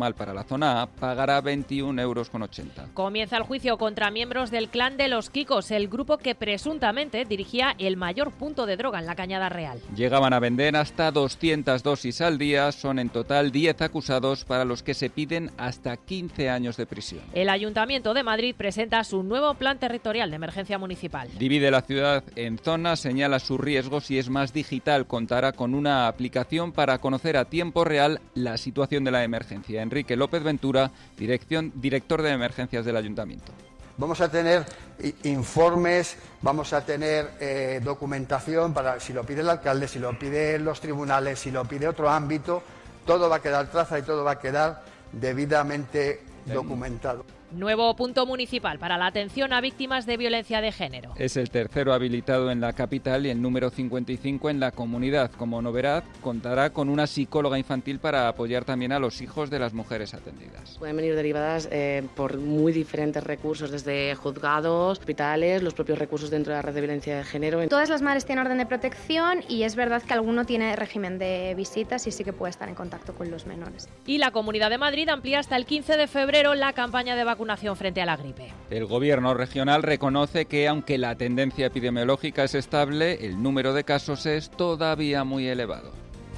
[SPEAKER 9] normal para la zona A, pagará 21,80 euros.
[SPEAKER 2] Comienza el juicio contra miembros del clan de los Kikos, el grupo que presuntamente dirigía el mayor punto de droga en la Cañada Real.
[SPEAKER 9] Llegaban a vender hasta 200 dosis al día, son en total 10 acusados para los que se piden hasta 15 años de prisión.
[SPEAKER 2] El Ayuntamiento de Madrid presenta su nuevo plan territorial de emergencia municipal.
[SPEAKER 9] Divide la ciudad en zonas, señala sus riesgos y es más digital. Contará con una aplicación para conocer a tiempo real la situación de la emergencia. Enrique López Ventura, director de emergencias del Ayuntamiento.
[SPEAKER 4] Vamos a tener informes, vamos a tener documentación para si lo pide el alcalde, si lo piden los tribunales, si lo pide otro ámbito, todo va a quedar traza y todo va a quedar debidamente documentado.
[SPEAKER 2] Nuevo punto municipal para la atención a víctimas de violencia de género.
[SPEAKER 9] Es el tercero habilitado en la capital y el número 55 en la comunidad. Como novedad, contará con una psicóloga infantil para apoyar también a los hijos de las mujeres atendidas.
[SPEAKER 11] Pueden venir derivadas por muy diferentes recursos, desde juzgados, hospitales, los propios recursos dentro de la red de violencia de género.
[SPEAKER 14] Todas las madres tienen orden de protección y es verdad que alguno tiene régimen de visitas y sí que puede estar en contacto con los menores.
[SPEAKER 2] Y la Comunidad de Madrid amplía hasta el 15 de febrero la campaña de vacunación frente a la gripe.
[SPEAKER 9] El gobierno regional reconoce que, aunque la tendencia epidemiológica es estable, el número de casos es todavía muy elevado.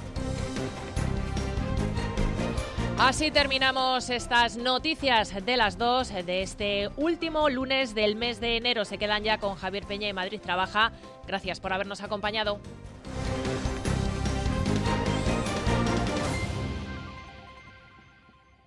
[SPEAKER 2] Así terminamos estas noticias de las 2 de este último lunes del mes de enero. Se quedan ya con Javier Peña y Madrid Trabaja. Gracias por habernos acompañado.